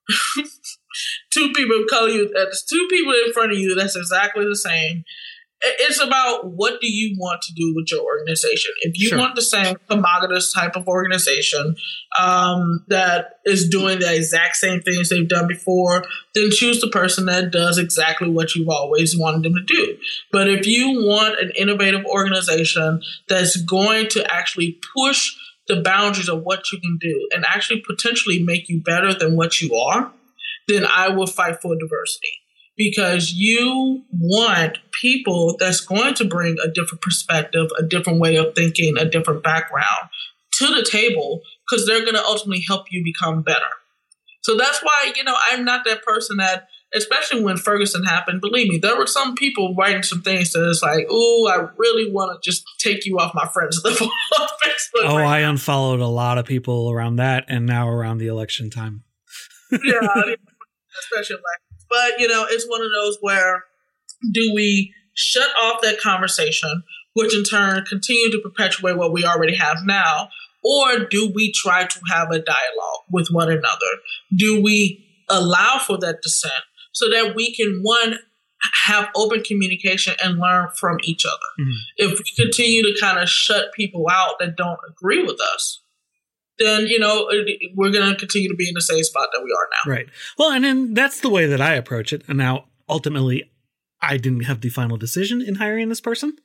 2 people of color, that's 2 people in front of you, that's exactly the same. It's about what do you want to do with your organization. If you want the same homogenous type of organization that is doing the exact same things they've done before, then choose the person that does exactly what you've always wanted them to do. But if you want an innovative organization that's going to actually push the boundaries of what you can do and actually potentially make you better than what you are, then I will fight for diversity. Because you want people that's going to bring a different perspective, a different way of thinking, a different background to the table, because they're going to ultimately help you become better. So that's why, I'm not that person that, especially when Ferguson happened, believe me, there were some people writing some things that it's like, ooh, I really want to just take you off my friends list on Facebook. Oh, I unfollowed a lot of people around that and now around the election time. Yeah, especially Black. But, it's one of those where do we shut off that conversation, which in turn continue to perpetuate what we already have now, or do we try to have a dialogue with one another? Do we allow for that dissent so that we can, one, have open communication and learn from each other? Mm-hmm. If we continue to kind of shut people out that don't agree with us, then, we're going to continue to be in the same spot that we are now. Right. Well, and then that's the way that I approach it. And now, ultimately, I didn't have the final decision in hiring this person.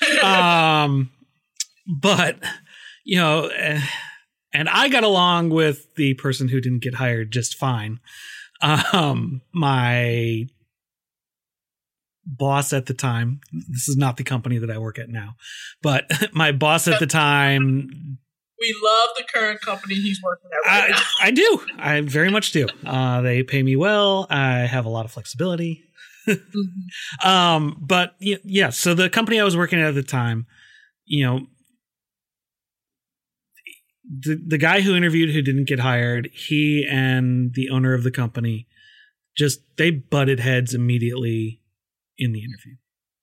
But, you know, and I got along with the person who didn't get hired just fine. My boss at the time, this is not the company that I work at now, but my boss at the time. We love the current company he's working at right now. I do. I very much do. They pay me well. I have a lot of flexibility. But yeah, so the company I was working at the time, you know, the guy who interviewed who didn't get hired, he and the owner of the company they butted heads immediately in the interview.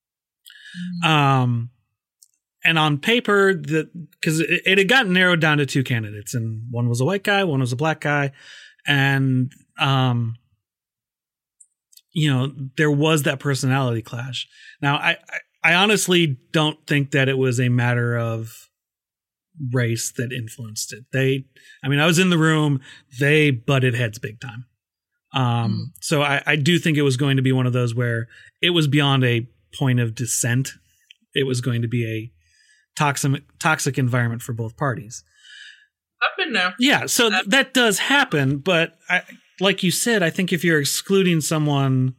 And on paper, because it had gotten narrowed down to two candidates, and one was a white guy, one was a black guy, and you know, there was that personality clash. Now, I honestly don't think that it was a matter of race that influenced it. I was in the room, they butted heads big time. So I do think it was going to be one of those where it was beyond a point of dissent. It was going to be a toxic environment for both parties. I've been there. Yeah, so that does happen, but like you said, I think if you're excluding someone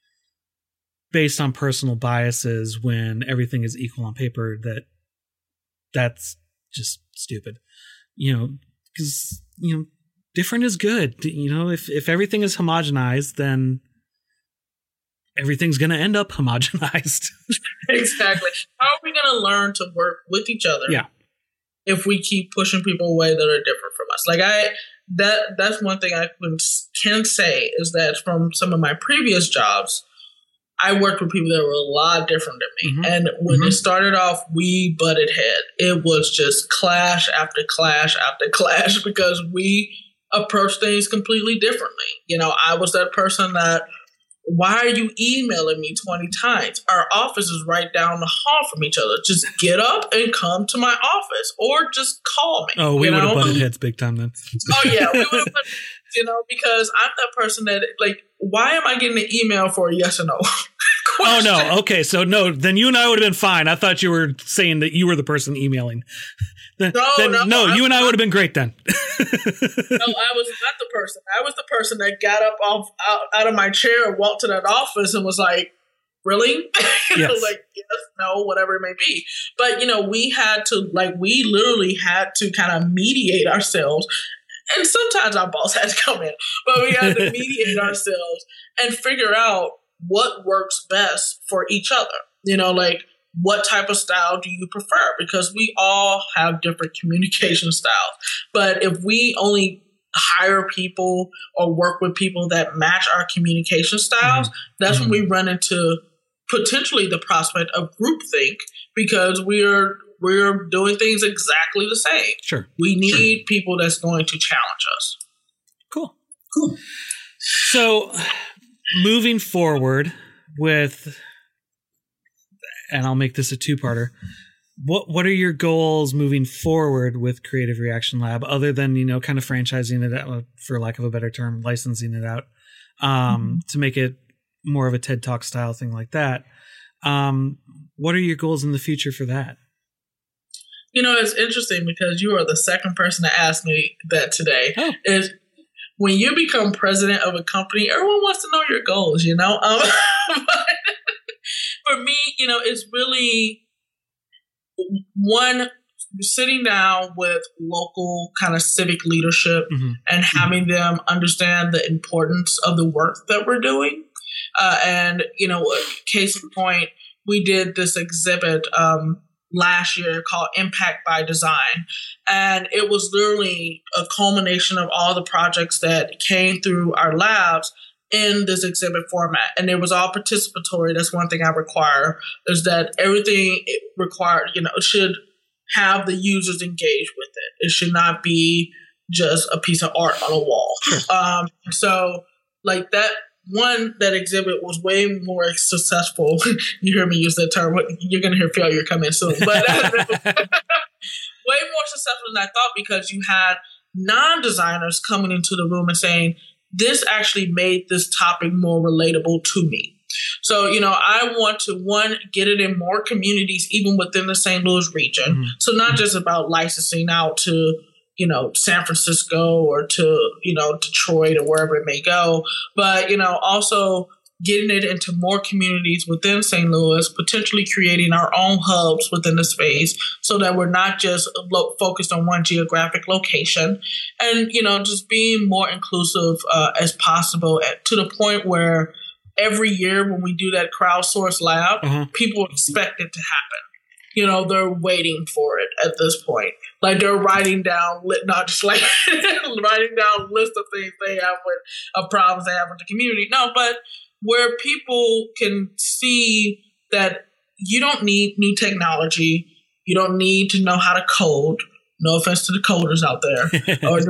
based on personal biases when everything is equal on paper, that's just stupid. You know, because, you know, different is good. You know, if everything is homogenized, then everything's going to end up homogenized. Exactly. How are we going to learn to work with each other? Yeah. If we keep pushing people away that are different from us. Like that's one thing I can say is that from some of my previous jobs, I worked with people that were a lot different than me. Mm-hmm. And when it started off, we butted head. It was just clash after clash after clash because we approached things completely differently. You know, I was that person that, why are you emailing me 20 times? Our office is right down the hall from each other. Just get up and come to my office or just call me. Oh, we would have butted heads big time then. Oh, yeah. We would have, you know, because I'm that person that, like, why am I getting an email for a yes or no question? Oh, no. Okay. So, no, then you and I would have been fine. I thought you were saying that you were the person emailing. No, you and I would have been great then. No, I was not the person. I was the person that got up out of my chair and walked to that office and was like, really? Yes. Like, yes, no, whatever it may be. But, you know, we literally had to kind of mediate ourselves. And sometimes our boss had to come in, but we had to mediate ourselves and figure out what works best for each other. You know, like, what type of style do you prefer? Because we all have different communication styles. But if we only hire people or work with people that match our communication styles, that's when we run into potentially the prospect of groupthink because we're doing things exactly the same. Sure. We need people that's going to challenge us. Cool. So moving forward with, and I'll make this a two-parter, what are your goals moving forward with Creative Reaction Lab other than, you know, kind of franchising it out, for lack of a better term, licensing it out to make it more of a TED Talk style thing like that? What are your goals in the future for that? You know, it's interesting because you are the second person to ask me that today. Oh. Is when you become president of a company, everyone wants to know your goals, you know? But for me, you know, it's really one, sitting down with local kind of civic leadership and having them understand the importance of the work that we're doing. And, you know, case in point, we did this exhibit last year called Impact by Design. And it was literally a culmination of all the projects that came through our labs in this exhibit format. And it was all participatory. That's one thing I require, is that everything required, you know, it should have the users engage with it. It should not be just a piece of art on a wall. So like that exhibit was way more successful. You hear me use that term. You're going to hear failure come in soon. But way more successful than I thought because you had non-designers coming into the room and saying, this actually made this topic more relatable to me. So, I want to, one, get it in more communities, even within the St. Louis region. So not just about licensing out to, San Francisco or to, Detroit or wherever it may go, but, also getting it into more communities within St. Louis, potentially creating our own hubs within the space so that we're not just focused on one geographic location, and, just being more inclusive as possible to the point where every year when we do that crowdsourced lab, people expect it to happen. They're waiting for it at this point. Like they're writing down, not just like writing down a list of things they have of problems they have with the community. No, but where people can see that you don't need new technology. You don't need to know how to code. No offense to the coders out there. Or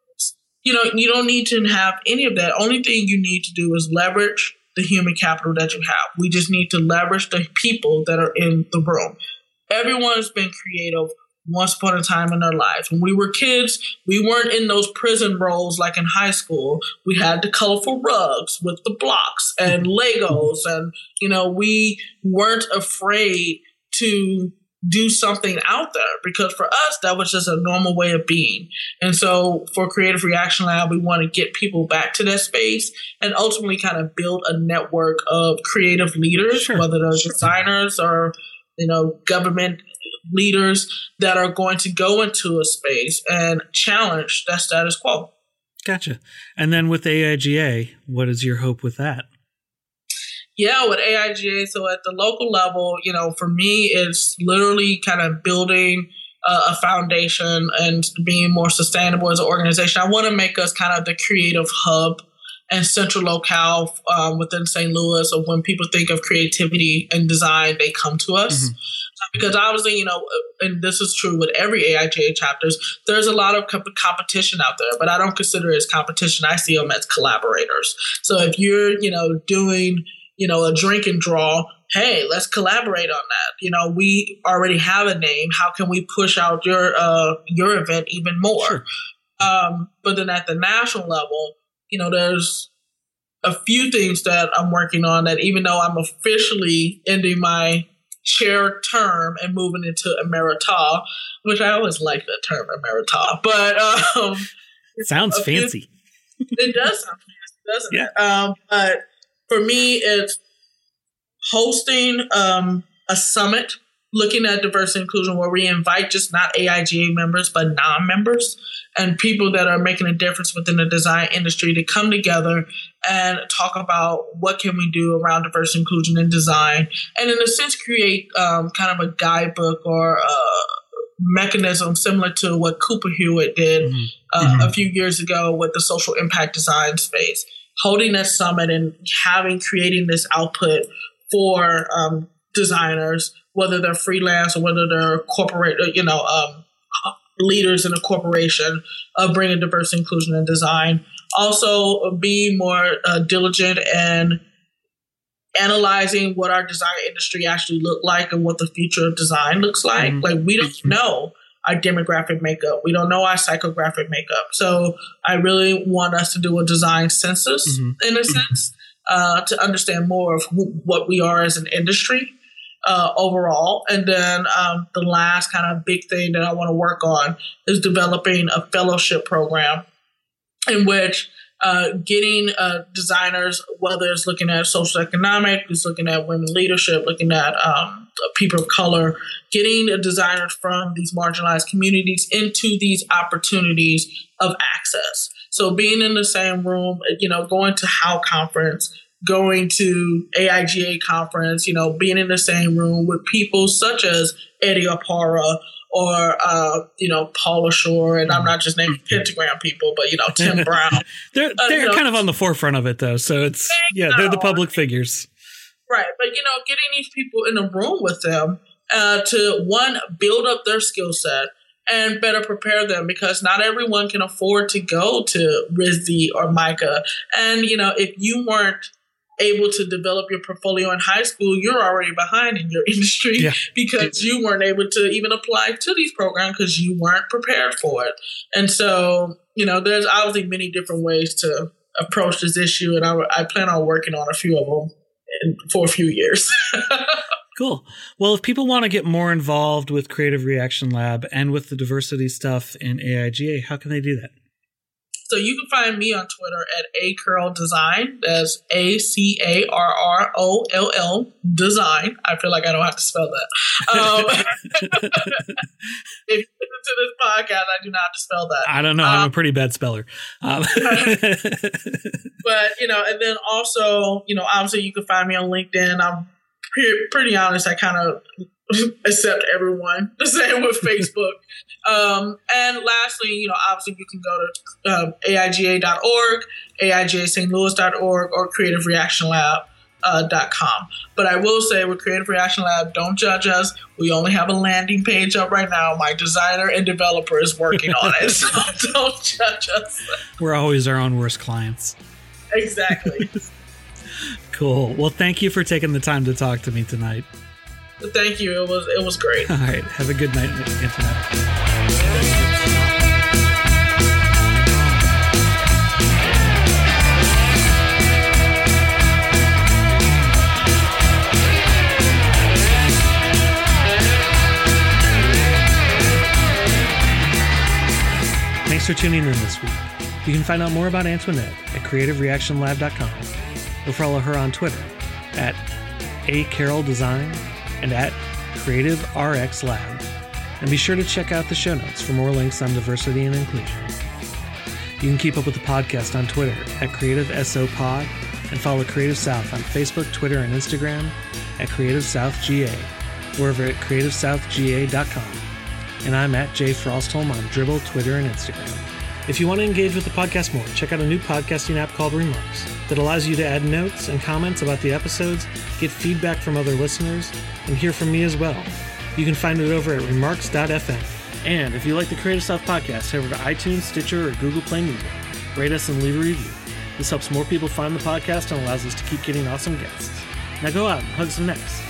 you don't need to have any of that. Only thing you need to do is leverage the human capital that you have. We just need to leverage the people that are in the room. Everyone's been creative once upon a time in their life. When we were kids, we weren't in those prison roles like in high school. We had the colorful rugs with the blocks and Legos, and we weren't afraid to do something out there, because for us that was just a normal way of being. And so for Creative Reaction Lab, we want to get people back to that space and ultimately kind of build a network of creative leaders, whether they're designers or government leaders that are going to go into a space and challenge that status quo. Gotcha. And then with AIGA, what is your hope with that? Yeah, with AIGA, so at the local level, for me, it's literally kind of building a foundation and being more sustainable as an organization. I want to make us kind of the creative hub and central locale within St. Louis of when people think of creativity and design, they come to us. Because obviously, and this is true with every AIGA chapters, there's a lot of competition out there, but I don't consider it as competition. I see them as collaborators. So if you're, doing, a drink and draw, hey, let's collaborate on that. We already have a name. How can we push out your event even more? But then at the national level, there's a few things that I'm working on that, even though I'm officially ending my chair term and moving into emerita, which I always like the term emerita, but it sounds fancy. It does sound fancy, doesn't it? But for me, it's hosting a summit looking at diversity and inclusion where we invite just not AIGA members, but non-members and people that are making a difference within the design industry to come together and talk about what can we do around diversity, inclusion, and design. And in a sense, create kind of a guidebook or a mechanism similar to what Cooper Hewitt did a few years ago with the social impact design space. Holding that summit and creating this output for designers, whether they're freelance or whether they're corporate, leaders in a corporation, bringing diversity, inclusion, and design. Also, being more diligent and analyzing what our design industry actually look like and what the future of design looks like. Like, we don't know our demographic makeup. We don't know our psychographic makeup. So I really want us to do a design census in a sense to understand more of what we are as an industry overall. And then the last kind of big thing that I want to work on is developing a fellowship program in which getting designers, whether it's looking at social economic, it's looking at women leadership, looking at people of color, getting designers from these marginalized communities into these opportunities of access. So being in the same room, going to HOW conference, going to AIGA conference, being in the same room with people such as Eddie Apara or, Paula Shore, and I'm not just naming Pentagram people, but, Tim Brown. they're kind of on the forefront of it, though. So it's, they're the public figures. Right. But, getting these people in a room with them to, one, build up their skill set and better prepare them, because not everyone can afford to go to RISD or MICA. And, if you weren't able to develop your portfolio in high school, you're already behind in your industry because you weren't able to even apply to these programs because you weren't prepared for it. And so, there's obviously many different ways to approach this issue, and I plan on working on a few of them. for a few years. Cool. Well, if people want to get more involved with Creative Reaction Lab and with the diversity stuff in AIGA, how can they do that? So you can find me on Twitter at ACarroll Design. That's ACarroll Design. I feel like I don't have to spell that. If you listen to this podcast, I do not have to spell that. I don't know. I'm a pretty bad speller. But, and then also, obviously you can find me on LinkedIn. I'm pretty honest. I kind of accept everyone. The same with Facebook. And lastly, obviously you can go to AIGA.org, AIGASt.Louis.org, or CreativeReactionLab.com. But I will say with Creative Reaction Lab, don't judge us. We only have a landing page up right now. My designer and developer is working on it, so don't judge us. We're always our own worst clients. Exactly. Cool. Well, thank you for taking the time to talk to me tonight. Thank you. It was great. All right. Have a good night, Internet. Thanks for tuning in this week. You can find out more about Antoinette at CreativeReactionLab.com or follow her on Twitter at ACarrollDesign and at CreativeRxLab. And be sure to check out the show notes for more links on diversity and inclusion. You can keep up with the podcast on Twitter at CreativeSOPod and follow Creative South on Facebook, Twitter, and Instagram at CreativeSouthGA, or over at CreativeSouthGA.com. And I'm at Jay Frostholm on Dribbble, Twitter, and Instagram. If you want to engage with the podcast more, check out a new podcasting app called Remarks that allows you to add notes and comments about the episodes, get feedback from other listeners, and hear from me as well. You can find it over at remarks.fm. And if you like the Creative South podcast, head over to iTunes, Stitcher, or Google Play Music. Rate us and leave a review. This helps more people find the podcast and allows us to keep getting awesome guests. Now go out and hug some necks.